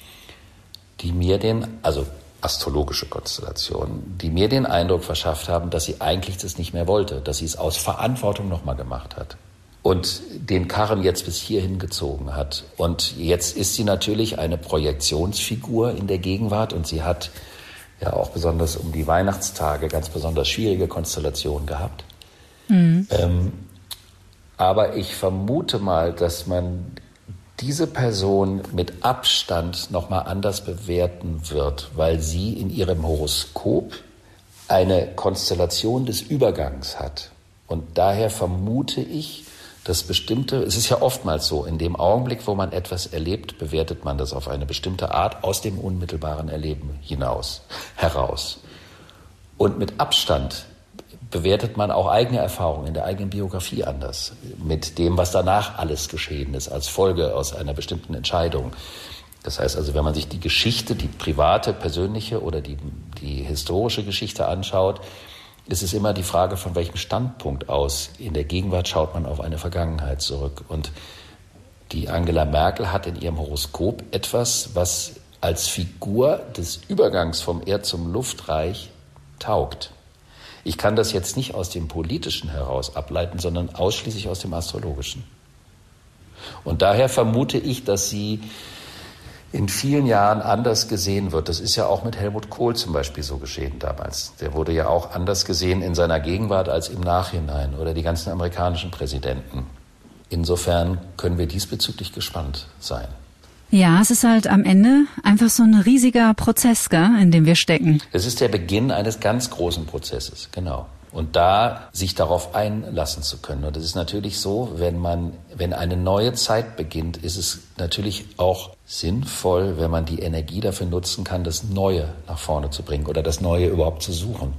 die mir den, also astrologische Konstellationen, die mir den Eindruck verschafft haben, dass sie eigentlich das nicht mehr wollte, dass sie es aus Verantwortung nochmal gemacht hat und den Karren jetzt bis hierhin gezogen hat. Und jetzt ist sie natürlich eine Projektionsfigur in der Gegenwart und sie hat ja auch besonders um die Weihnachtstage ganz besonders schwierige Konstellationen gehabt. Mhm. Ähm, aber ich vermute mal, dass man diese Person mit Abstand nochmal anders bewerten wird, weil sie in ihrem Horoskop eine Konstellation des Übergangs hat. Und daher vermute ich, dass bestimmte, es ist ja oftmals so, in dem Augenblick, wo man etwas erlebt, bewertet man das auf eine bestimmte Art aus dem unmittelbaren Erleben hinaus, heraus. Und mit Abstand bewertet man auch eigene Erfahrungen in der eigenen Biografie anders. Mit dem, was danach alles geschehen ist, als Folge aus einer bestimmten Entscheidung. Das heißt also, wenn man sich die Geschichte, die private, persönliche oder die, die historische Geschichte anschaut, ist es immer die Frage, von welchem Standpunkt aus in der Gegenwart schaut man auf eine Vergangenheit zurück. Und die Angela Merkel hat in ihrem Horoskop etwas, was als Figur des Übergangs vom Erd- zum Luftreich taugt. Ich kann das jetzt nicht aus dem Politischen heraus ableiten, sondern ausschließlich aus dem Astrologischen. Und daher vermute ich, dass sie in vielen Jahren anders gesehen wird. Das ist ja auch mit Helmut Kohl zum Beispiel so geschehen damals. Der wurde ja auch anders gesehen in seiner Gegenwart als im Nachhinein oder die ganzen amerikanischen Präsidenten. Insofern können wir diesbezüglich gespannt sein. Ja, es ist halt am Ende einfach so ein riesiger Prozess, gell, in dem wir stecken. Es ist der Beginn eines ganz großen Prozesses, genau. Und da sich darauf einlassen zu können. Und es ist natürlich so, wenn man, wenn eine neue Zeit beginnt, ist es natürlich auch sinnvoll, wenn man die Energie dafür nutzen kann, das Neue nach vorne zu bringen oder das Neue überhaupt zu suchen.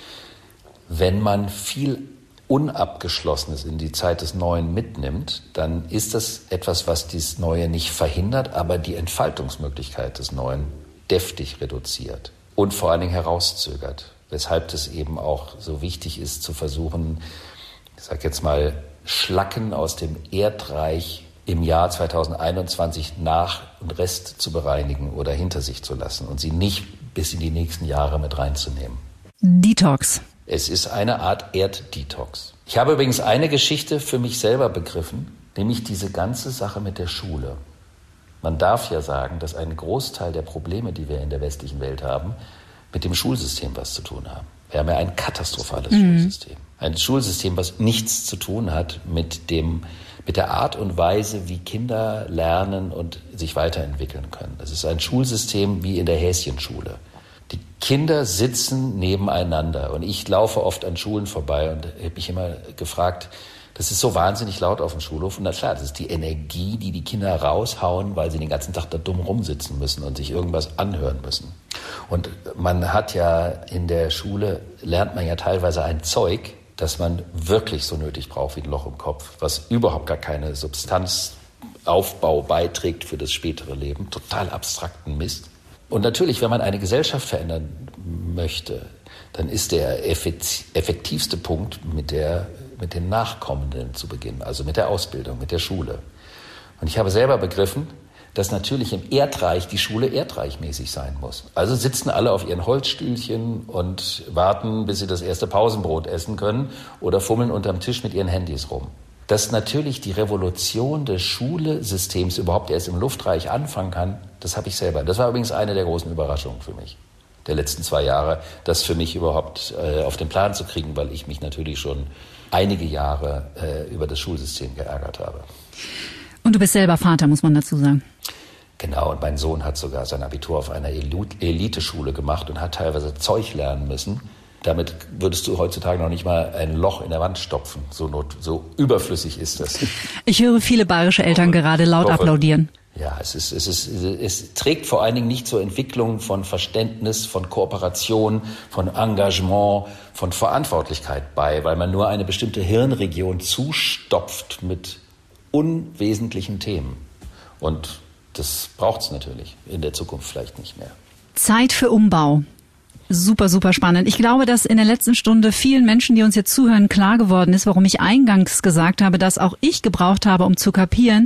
Wenn man viel Unabgeschlossenes in die Zeit des Neuen mitnimmt, dann ist das etwas, was dieses Neue nicht verhindert, aber die Entfaltungsmöglichkeit des Neuen deftig reduziert und vor allen Dingen herauszögert. Weshalb es eben auch so wichtig ist, zu versuchen, ich sage jetzt mal, Schlacken aus dem Erdreich im Jahr zweitausendeinundzwanzig nach und Rest zu bereinigen oder hinter sich zu lassen und sie nicht bis in die nächsten Jahre mit reinzunehmen. Detox. Es ist eine Art Erddetox. Ich habe übrigens eine Geschichte für mich selber begriffen, nämlich diese ganze Sache mit der Schule. Man darf ja sagen, dass ein Großteil der Probleme, die wir in der westlichen Welt haben, mit dem Schulsystem was zu tun haben. Wir haben ja ein katastrophales mhm. Schulsystem. Ein Schulsystem, was nichts zu tun hat mit dem, mit der Art und Weise, wie Kinder lernen und sich weiterentwickeln können. Das ist ein Schulsystem wie in der Häschenschule. Die Kinder sitzen nebeneinander und ich laufe oft an Schulen vorbei und habe mich immer gefragt, das ist so wahnsinnig laut auf dem Schulhof. Und na klar, das ist die Energie, die die Kinder raushauen, weil sie den ganzen Tag da dumm rumsitzen müssen und sich irgendwas anhören müssen. Und man hat ja in der Schule, lernt man ja teilweise ein Zeug, das man wirklich so nötig braucht wie ein Loch im Kopf, was überhaupt gar keine Substanzaufbau beiträgt für das spätere Leben. Total abstrakten Mist. Und natürlich, wenn man eine Gesellschaft verändern möchte, dann ist der effektivste Punkt mit der, mit den Nachkommenden zu beginnen, also mit der Ausbildung, mit der Schule. Und ich habe selber begriffen, dass natürlich im Erdreich die Schule erdreichmäßig sein muss. Also sitzen alle auf ihren Holzstühlchen und warten, bis sie das erste Pausenbrot essen können oder fummeln unterm Tisch mit ihren Handys rum. Dass natürlich die Revolution des Schulsystems überhaupt erst im Luftreich anfangen kann, das habe ich selber. Das war übrigens eine der großen Überraschungen für mich, der letzten zwei Jahre, das für mich überhaupt äh, auf den Plan zu kriegen, weil ich mich natürlich schon einige Jahre äh, über das Schulsystem geärgert habe. Und du bist selber Vater, muss man dazu sagen. Genau, und mein Sohn hat sogar sein Abitur auf einer Eliteschule gemacht und hat teilweise Zeug lernen müssen. Damit würdest du heutzutage noch nicht mal ein Loch in der Wand stopfen. So, not, so überflüssig ist das. Ich höre viele bayerische Eltern gerade laut hoffe, applaudieren. Ja, es ist, es ist, es trägt vor allen Dingen nicht zur Entwicklung von Verständnis, von Kooperation, von Engagement, von Verantwortlichkeit bei, weil man nur eine bestimmte Hirnregion zustopft mit unwesentlichen Themen. Und das braucht es natürlich in der Zukunft vielleicht nicht mehr. Zeit für Umbau. Super, super spannend. Ich glaube, dass in der letzten Stunde vielen Menschen, die uns jetzt zuhören, klar geworden ist, warum ich eingangs gesagt habe, dass auch ich gebraucht habe, um zu kapieren,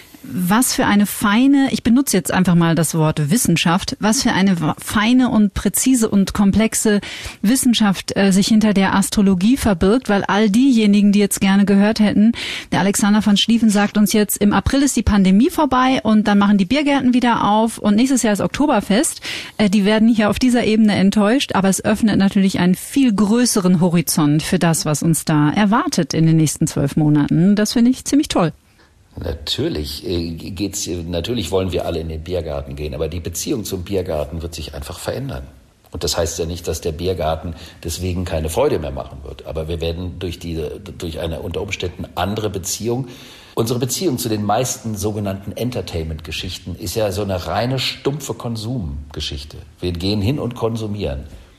was für eine feine, ich benutze jetzt einfach mal das Wort Wissenschaft, was für eine feine und präzise und komplexe Wissenschaft äh, sich hinter der Astrologie verbirgt, weil all diejenigen, die jetzt gerne gehört hätten, der Alexander von Schlieffen sagt uns jetzt, im April ist die Pandemie vorbei und dann machen die Biergärten wieder auf und nächstes Jahr ist Oktoberfest. Äh, die werden hier auf dieser Ebene enttäuscht, aber es öffnet natürlich einen viel größeren Horizont für das, was uns da erwartet in den nächsten zwölf Monaten. Das finde ich ziemlich toll. Natürlich äh, geht's, natürlich wollen wir alle in den Biergarten gehen, aber die Beziehung zum Biergarten wird sich einfach verändern. Und das heißt ja nicht, dass der Biergarten deswegen keine Freude mehr machen wird. Aber wir werden durch diese, durch eine unter Umständen andere Beziehung, unsere Beziehung zu den meisten sogenannten Entertainment-Geschichten ist ja so eine reine stumpfe Konsumgeschichte. Wir gehen hin und konsumieren.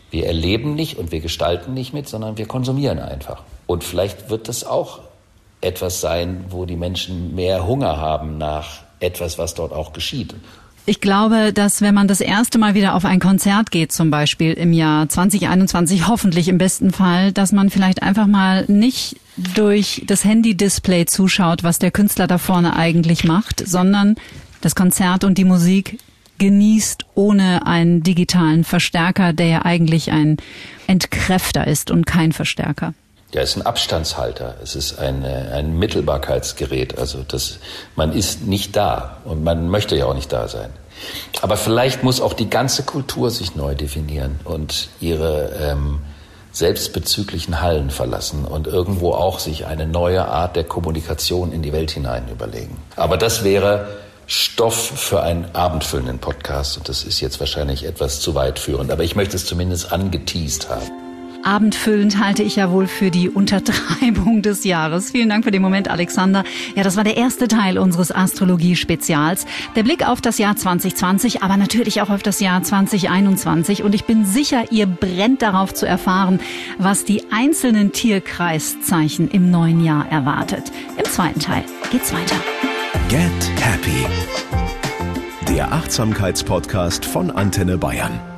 Wir erleben nicht und wir gestalten nicht mit, sondern wir konsumieren einfach. Und vielleicht wird das auch etwas sein, wo die Menschen mehr Hunger haben nach etwas, was dort auch geschieht. Ich glaube, dass wenn man das erste Mal wieder auf ein Konzert geht, zum Beispiel im Jahr zwanzig einundzwanzig, hoffentlich im besten Fall, dass man vielleicht einfach mal nicht durch das Handy-Display zuschaut, was der Künstler da vorne eigentlich macht, sondern das Konzert und die Musik genießt ohne einen digitalen Verstärker, der ja eigentlich ein Entkräfter ist und kein Verstärker. Ja, es ist ein Abstandshalter, es ist ein, ein Mittelbarkeitsgerät, also das, man ist nicht da und man möchte ja auch nicht da sein. Aber vielleicht muss auch die ganze Kultur sich neu definieren und ihre ähm, selbstbezüglichen Hallen verlassen und irgendwo auch sich eine neue Art der Kommunikation in die Welt hinein überlegen. Aber das wäre Stoff für einen abendfüllenden Podcast und das ist jetzt wahrscheinlich etwas zu weit führend, aber ich möchte es zumindest angeteast haben. Abendfüllend halte ich ja wohl für die Untertreibung des Jahres. Vielen Dank für den Moment, Alexander. Ja, das war der erste Teil unseres Astrologie-Spezials. Der Blick auf das Jahr zwanzig zwanzig, aber natürlich auch auf das Jahr zwanzig einundzwanzig. Und ich bin sicher, ihr brennt darauf zu erfahren, was die einzelnen Tierkreiszeichen im neuen Jahr erwartet. Im zweiten Teil geht's weiter. Get Happy. Der Achtsamkeitspodcast von Antenne Bayern.